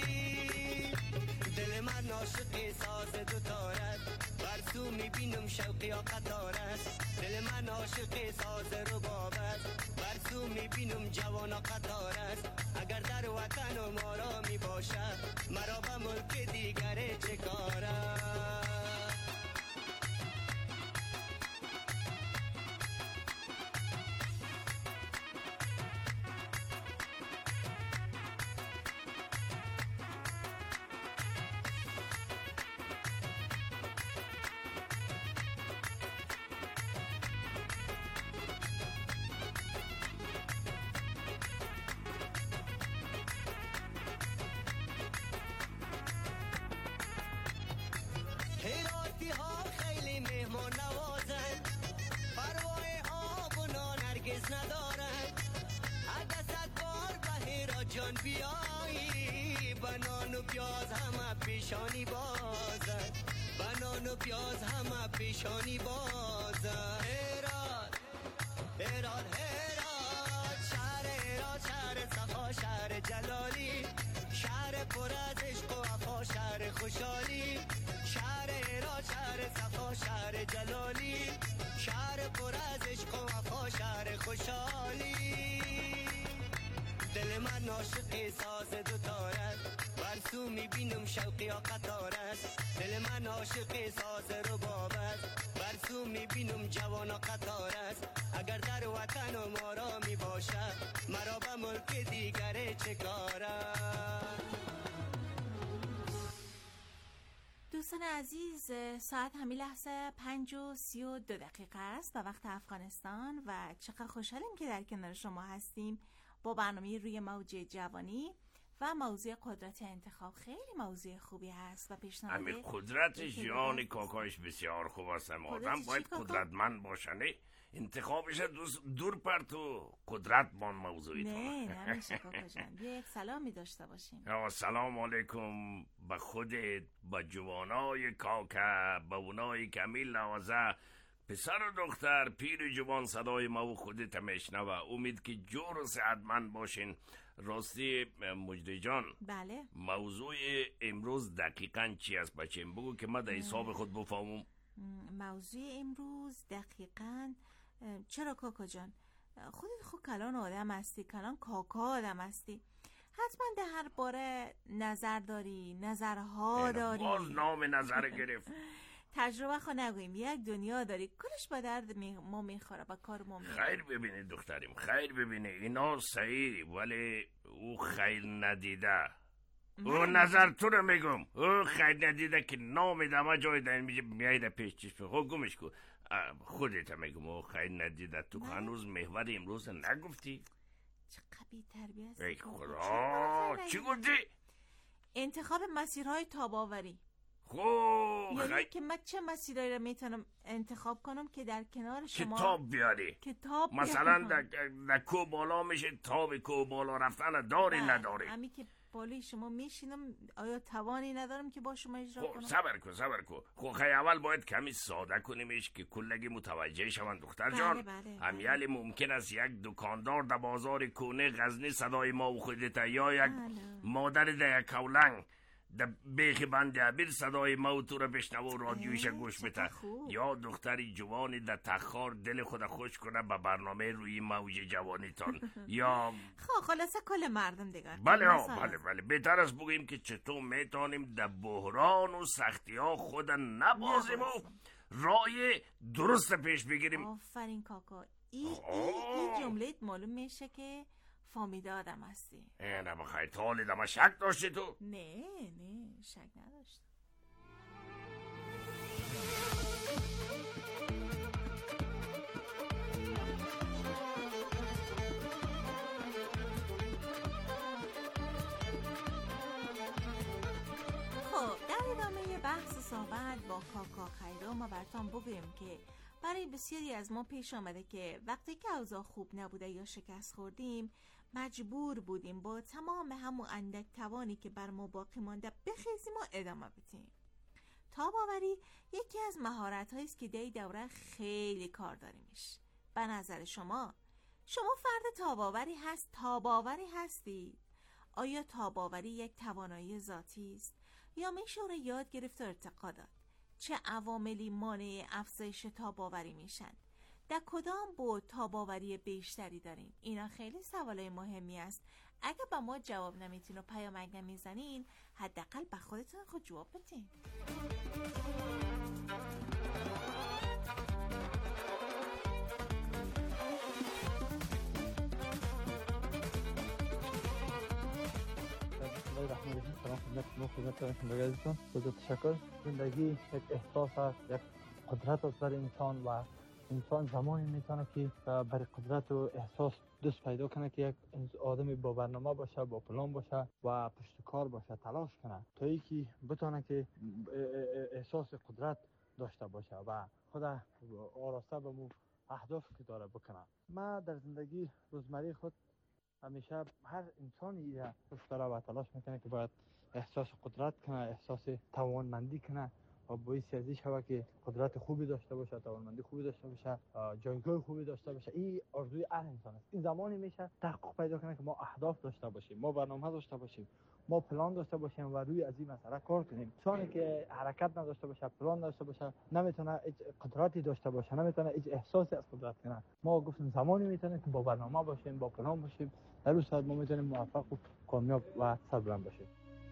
دل من عاشق ساز دو تارت برسو میبینم شوقی یا قطار است دل من عاشق ساز ربابت برسو میبینم جوان و قطار است اگر در وطن و ما را میباشد مرا به ملک دیگره چه کار است هراتی ها خیلی مهمان نوازن پروای آب و نرگس ندارن اگه صد بار به هرات جان بیایی بنان و پیاز همه پیشانی بازن بنان و پیاز همه پیشانی بازن هرات هرات هرات شهر هرات شهر صفا شهر جلالی شهر پر از عشق و وفا شهر خوشحالی شهر هرات شهر صفا شهر جلالی شهر پر از عشق و وفا شهر خوشحالی دل من عاشق ساز دو تارت برسو میبینم شوقی یا قطار است دل من عاشق ساز ربابت برسو میبینم جوان و قطار است اگر در وطن و ما را میباشد مرا به ملک دیگره چه کار است دوستان عزیز، ساعت همین لحظه پنج و سی و دو دقیقه است و وقت افغانستان و چقدر خوشحالیم که در کنار شما هستیم با برنامه روی موج جوانی و موضوع قدرت انتخاب. خیلی موضوع خوبی هست و پیشنهاد همین قدرتش جان کاکایش بسیار خوب است. آدم باید قدرتمند باشنه انتخابش دور پر تو قدرت بان موضوعی تو. نه نمیشه کاکا جان، بیا یک سلامی داشته باشیم. سلام علیکم به خودت، به جوانای کاکا، به اونای کمیل نوازه، پسر و دختر، پیر جوان، صدای ما و خودت میشنوه. امید که جور و صحتمند باشین. راستی مجدی جان، بله موضوع امروز دقیقاً چی است بچیم؟ بگو که من در حساب خود بفهمم. موضوع امروز دقیقاً چرا کاکا جان؟ خودت خود کلان آدم هستی، کلان کاکا آدم هستی، حتما در هر باره نظر داری، نظرها داری. باز نام نظر گرفت. تجربه خو نگویم، یک دنیا داری، کلش به درد می ما میخوره، به کار ما میخوره. خیر ببینید دختریم، خیر ببینید، اینا صحیح، ولی او خیر ندیده. او نظر تو رو میگم، او خیر ندیده که نام دمه جای دارین میشه میایده پیش چشم خود گمش کن. خودت میگم او خیر ندیده. تو هنوز محور امروز نگفتی؟ چه قبیل تربیت. ای خدا، چی گفتی؟ انتخاب مسیرهای تاباوری. خوب یعنی خی... که من چه مسیرهایی رو میتونم انتخاب کنم که در کنار شما کتاب بیاری. کتاب مثلا در, در کو بالا میشه تاب کو بالا رفتن داری نداری؟ همین که بالای شما میشینم، آیا توانی ندارم که با شما اجرا کنم؟ صبر کن صبر کن. خب خیلی اول باید کمی ساده کنیمش که کلگی متوجه شوند دختر جان. بله بله همیالی ممکن است یک دکاندار در بازار کونه غزنی صدای ما و خودت، یا یک بله. مادر در یک کولنگ در بیخ بند عبیر صدای ما تو را بشنو و رادیویش گوش بده، یا دختری جوانی در تخار دل خود خوش کنه به برنامه روی موج جوانیتان. یا خب خلاصه کل مردم دیگر. بله ها بله بله بهتر است بگیم که چطور میتونیم در بحران و سختی ها خود نبازیم و رای درست پیش بگیریم. آفرین کاکا، این این جمله معلوم میشه که فامیده آدم هستی. اینه بخیر تالی دم شک داشتی تو؟ نه نه شک نداشت. خب در ادامه بحث و صحبت با کاکا خیرو ما براتون بگویم که برای بسیاری از ما پیش آمده که وقتی که اوضاع خوب نبوده یا شکست خوردیم مجبور بودیم با تمام همون اندک توانی که بر ما باقی مانده بخیزیم و ادامه بدیم. تاب‌آوری یکی از مهارت‌هایی است که در این دوره خیلی کار داریمش. به نظر شما شما فرد تاب‌آوری هست تاب‌آوری هستید؟ آیا تاب‌آوری یک توانایی ذاتی است یا میشوره یاد گرفت و ارتقا داد؟ چه عواملی مانع افزایش تاب‌آوری میشن؟ در کدام بود تاب‌آوری بیشتری داریم؟ اینا خیلی سوالای مهمی است. اگه با ما جواب نمیتین و پیامک نمیزنین، حداقل به خودتون خود جواب بدین. سلام خدمت شما، خدمت شما بزرگ تشکر. زندگی یک احساس است، یک قدرت است برای انسان و انسان زمانی میتونه که برای قدرت و احساس دوست پیدا کنه که یک آدمی با برنامه باشه، با پلان باشه و پشت کار باشه، تلاش کنه تا اینکه بتونه که احساس قدرت داشته باشه و خود آراسته به مو اهدافی که داره بکنه. من در زندگی روزمره خود همیشه هر انسانی را دوست داره و تلاش میکنه که باید احساس قدرت کنه، احساس توانمندی کنه و باعث ازی شود که قدرت خوبی داشته باشه، توانمندی خوبی داشته باشه، جایگاه خوبی داشته باشه. این آرزوی هر انسان است. این زمانی میشه تحقق پیدا کنه که ما اهداف داشته باشیم، ما برنامه داشته باشیم، ما پلان داشته باشیم و روی از این مسئله کار کنیم. انسانی که حرکت نداشته باشه، پلان داشته باشه، نمیتونه هیچ قدرتی داشته باشه، نمیتونه هیچ احساسی از قدرت کنه. ما گفتیم زمانی میتونه که با برنامه باشیم، با پلان باشیم، در اون صورت ما میتونیم موفق و کامیاب و سربلند باشیم.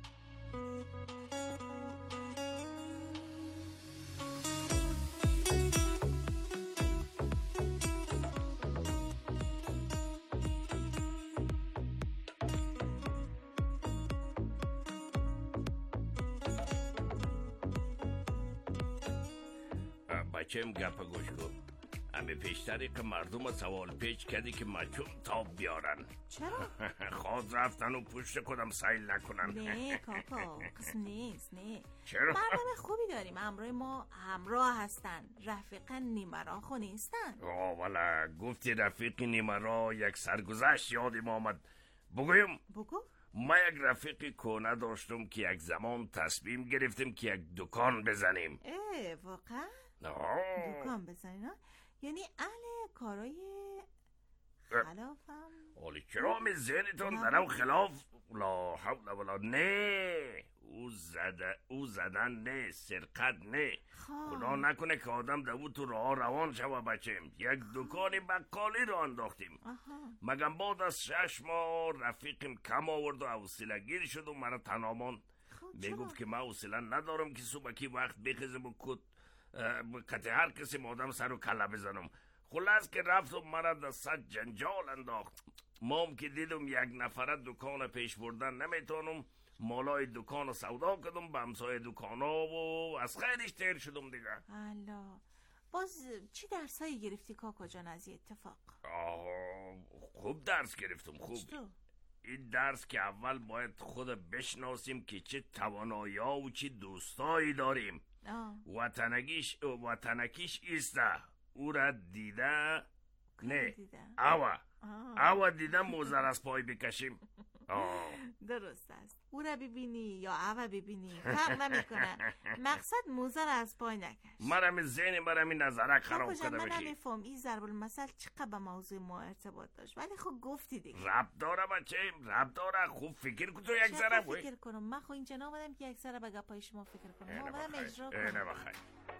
بچه‌م گپ گوش کن. همه پیشتری که مردم سوال پیچ کردی که مچون تاب بیارن. چرا؟ خواهد رفتن و پشت کدام سیل نکنن. نه کاکا قسم نیست. نه چرا؟ برنامه خوبی داریم. همراه ما همراه هستن. رفیق نیمرا خو نیستن. آه والا گفتی رفیق نیمرا، یک سرگذشت یادم آمد. بگویم؟ بگو. ما یک رفیق کهنه داشتم که یک زمان تصمیم گرفتیم که یک دکان بزنیم. اه واقعا؟ آه. دکان بزنیم؟ یعنی اهل کارای خلافم؟ اولی چرا می ذهنتون درم خلاف؟ لا حول ولا نه او زده او زدن نه، سرقت نه. خدا نکنه که آدم دو تو راه روان شوه. بچم یک دکان بقالی رو انداختیم. مگم بعد از شش ماه رفیقم کم آورد و حوصله گیر شد و مرا تنها ماند. میگفت که من حوصله ندارم که صبحی وقت بخیزم و کت قطع هر کسی مادم سر و کله بزنم. خلاص که رفت و مرا در صد جنجال انداخت. مام که دیدم یک نفره دکان پیش بردن نمیتونم، مالای دکان سودا کردم به همسایه دکانا و از خیرش تیر شدم دیگه. الا باز چی درسایی گرفتی کاکا جان از این اتفاق؟ آه خوب درس گرفتم. خوب. این درس که اول باید خود بشناسیم که چه توانایی ها و چه دوستایی داریم. وطنگیش وطنکیش ایسته او را دیده نه اوه اوه دیده موزر از پای بکشیم. درست است. او را ببینی یا اوه ببینی فرق نمیکنه. مقصد موزر از پای نکش. مرا ذهن مرا می نظرک خراب کرده بشی. من نمیفهم این ضرب المثل چقدر به موضوع ما ارتباط داشت، ولی خب گفتی دیگه. رب داره بچه، رب داره. خوب فکر کن تو یک ذره. چه فکر کنم؟ من خب اینجا نامدم که یک ذره به گپای شما فکر کنم. ما آمدم اجرا کنم. اینه بخیر.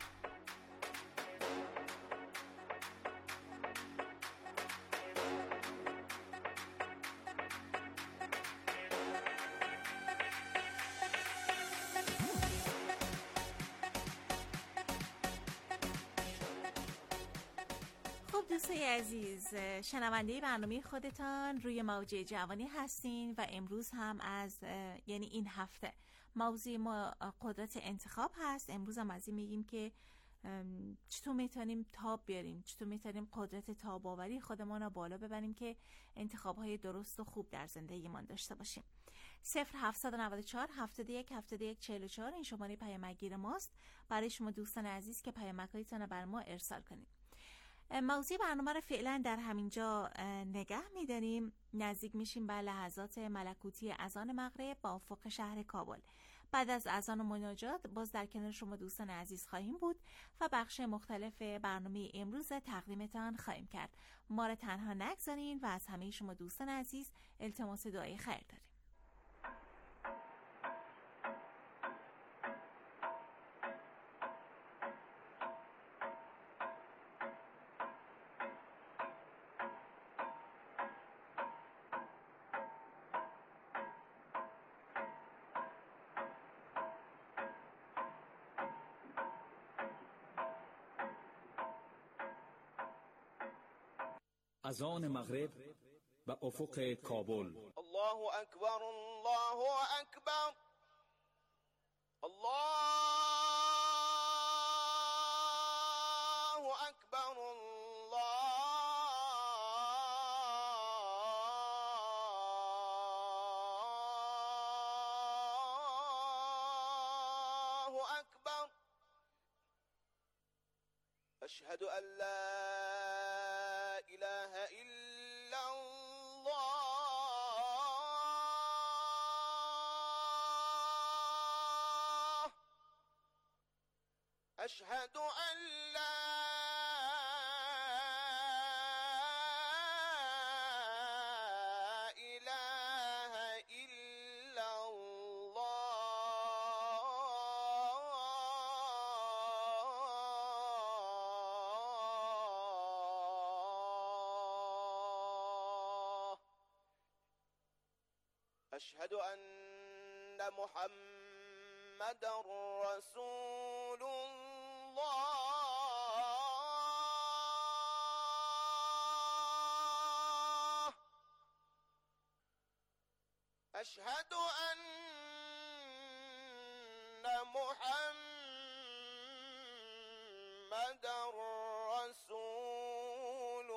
دوستای عزیز، شنونده برنامه خودتان روی موج جوانی هستین و امروز هم از یعنی این هفته موضوع ما قدرت انتخاب هست. امروز هم از این میگیم که چطور میتونیم تاب بیاریم، چطور میتونیم قدرت تاب‌آوری خودمان رو بالا ببریم که انتخاب‌های درست و خوب در زندگیمان داشته باشیم. صفر هفتصد و نود و چهار هفتاد و یک هفتاد و یک چهل و چهار این شماره پیامک گیر ماست برای شما دوستان عزیز که پیامک‌هایتان رو بر ما ارسال کنید. موضوع برنامه رو فعلا در همینجا نگه می‌داریم. نزدیک میشیم به لحظات ملکوتی اذان مغرب با افق شهر کابل. بعد از اذان و مناجات باز در کنار شما دوستان عزیز خواهیم بود و بخش مختلف برنامه امروز تقدیمتان خواهیم کرد. ما رو تنها نگذارین و از همه شما دوستان عزیز التماس دعای خیر داریم. اذان مغرب به افق کابل. الله اکبر، الله اکبر، الله اکبر، الله اکبر. اشهد ان لا إله إلا الله. أشهد أن لا إله إلا الله. أشهد أن محمدًا رسول الله. أشهد أن محمدًا رسول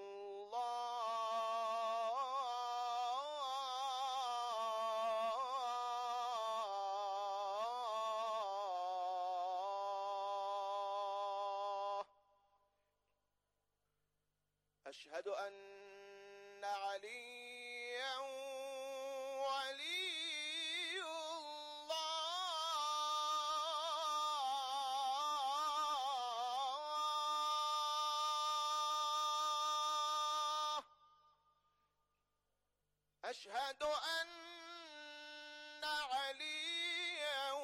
الله. أشهد أن عليا ولي الله. أشهد أن عليا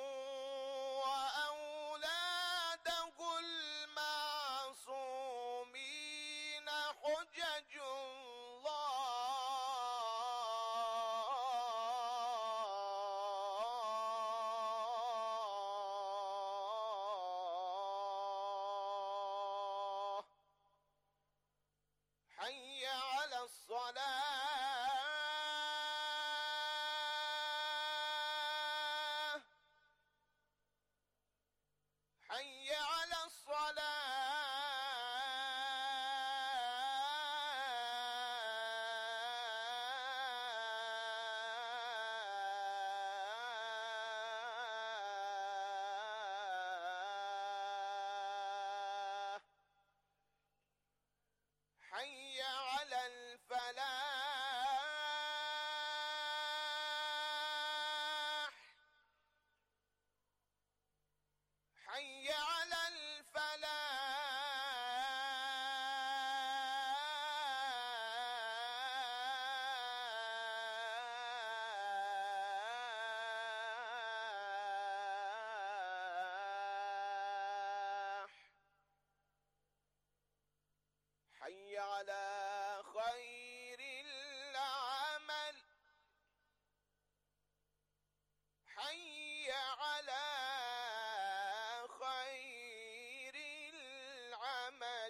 وأولاده المعصومين حجج الله. حي على الصلاة، حي على الصلاة. حي على الفلاح، حي على الفلاح. حي على خير العمل، حي على خير العمل.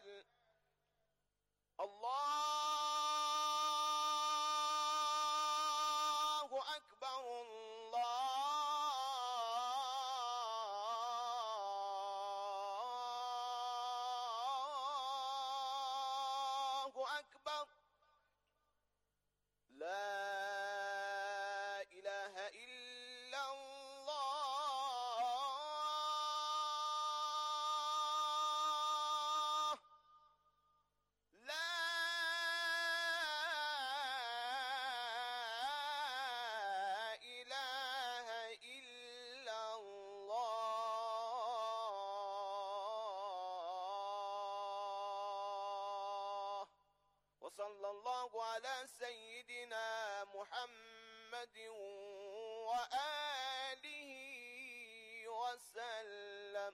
الله أكبر، الله أكبر. لا إله إلا الله. صلی الله علی سیدنا محمد و آله و سلم.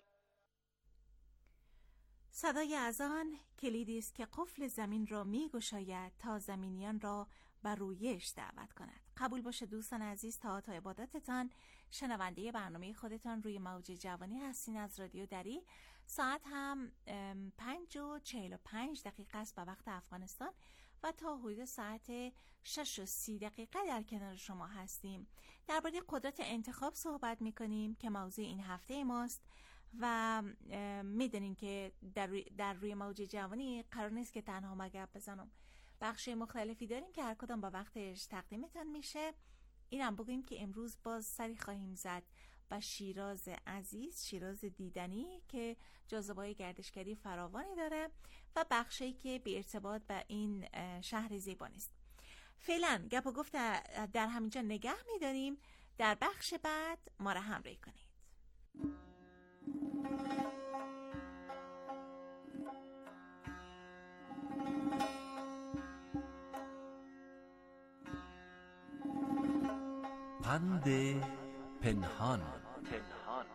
صدای اذان کلیدی است که قفل زمین را می‌گشاید تا زمینیان را بر رویش دعوت کند. قبول باشه دوستان عزیز، تا تا عبادتتان شنونده برنامه خودتان روی موج جوانی هستین از رادیو دری. ساعت هم پنج و چهل و پنج دقیقه است به وقت افغانستان و تا حدود ساعت شش و سی دقیقه در کنار شما هستیم. درباره قدرت انتخاب صحبت می‌کنیم که موضوع این هفته ماست و میدونین که در روی, در روی موج جوانی قرار نیست که تنها مگپ بزنم. بخش مختلفی داریم که هر کدام با وقتش تقدیمتان میشه. اینم بگویم که امروز باز سری خواهیم زد و شیراز عزیز، شیراز دیدنی که جاذبه‌های گردشگری فراوانی داره و بخشی که به ارتباط به این شهر زیبا است. فعلا گپ و گفت در همینجا نگه می‌داریم. در بخش بعد ما را همراهی کنید. پند پنهان. پنهان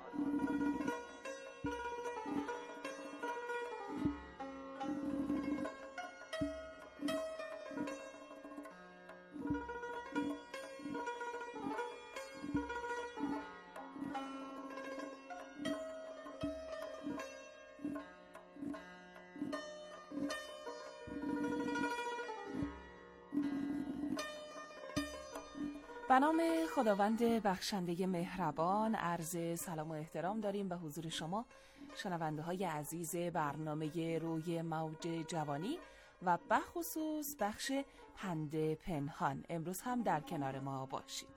به نام خداوند بخشنده مهربان عرض سلام و احترام داریم به حضور شما شنونده های عزیز برنامه روی موج جوانی و بخصوص بخش پند پنهان. امروز هم در کنار ما باشید.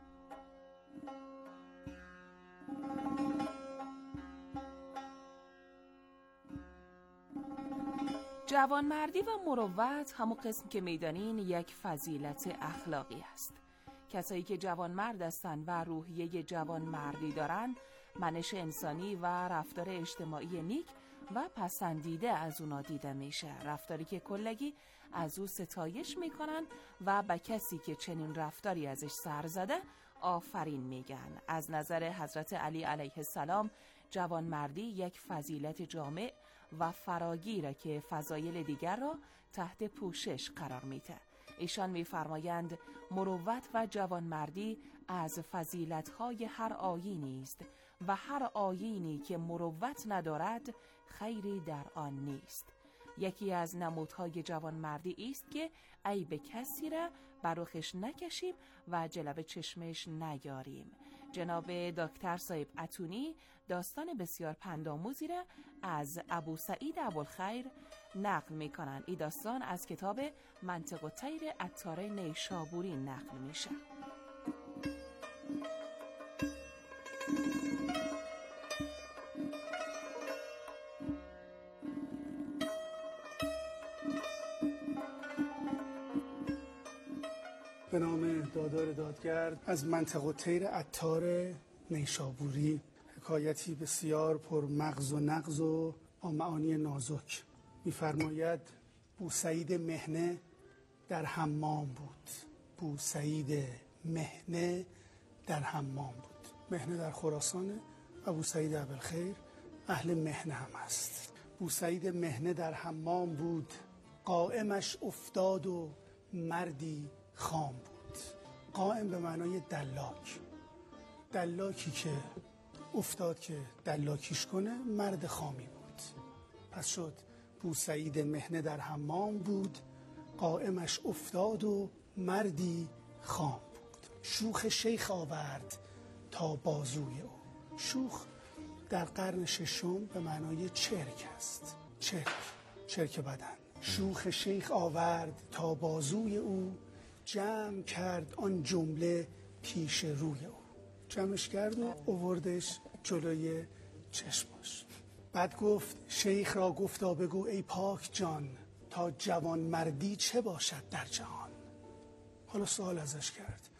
جوانمردی و مروت همون قسم که میدانین یک فضیلت اخلاقی است. کسایی که جوانمرد هستند و روحیه جوانمردی دارند منش انسانی و رفتار اجتماعی نیک و پسندیده از اونا دیده میشه، رفتاری که کلگی از او ستایش میکنن و به کسی که چنین رفتاری ازش سر زده آفرین میگن. از نظر حضرت علی علیه السلام جوانمردی یک فضیلت جامع و فراگیره که فضایل دیگر را تحت پوشش قرار میده. ایشان می‌فرمایند مروت و جوانمردی از فضیلت‌های هر آیینی است و هر آیینی که مروت ندارد خیری در آن نیست. یکی از نمودهای جوانمردی است که عیب کسی را بر رخش نکشیم و جلوه چشمش نیاریم. جناب دکتر صاحب اتونی داستان بسیار پندآموزی را از ابو سعید ابوالخیر نقل می کنند. این داستان از کتاب منطق الطیر عطار نیشابوری نقل میشه. به نام دادار دادگرد از منطق الطیر عطار نیشابوری، حکایتی بسیار پر مغز و نغز و با معانی نازک. می‌فرماید بوسعید مهنه در حمام بود. بوسعید مهنه در حمام بود. مهنه در خراسان و بوسعید ابوالخیر اهل مهنه هم است. بوسعید مهنه در حمام بود، قائمش افتاد و مردی خام بود. قائم به معنای دلاک، دلاکی که افتاد که دلاکیش کنه مرد خامی بود. پس شد بوسعید مهنه در حمام بود، قائمش افتاد و مردی خام بود. شوخ شیخ آورد تا بازوی او. شوخ در قرن ششم به معنای چرک است. چرک، چرک بدن. شوخ شیخ آورد تا بازوی او، جمع کرد آن جمله پیش روی او. جمعش کرد و آوردش جلوی چشمش. بعد گفت شیخ را گفتا بگو ای پاک جان، تا جوان مردی چه باشد در جهان. حالا سوال ازش کرد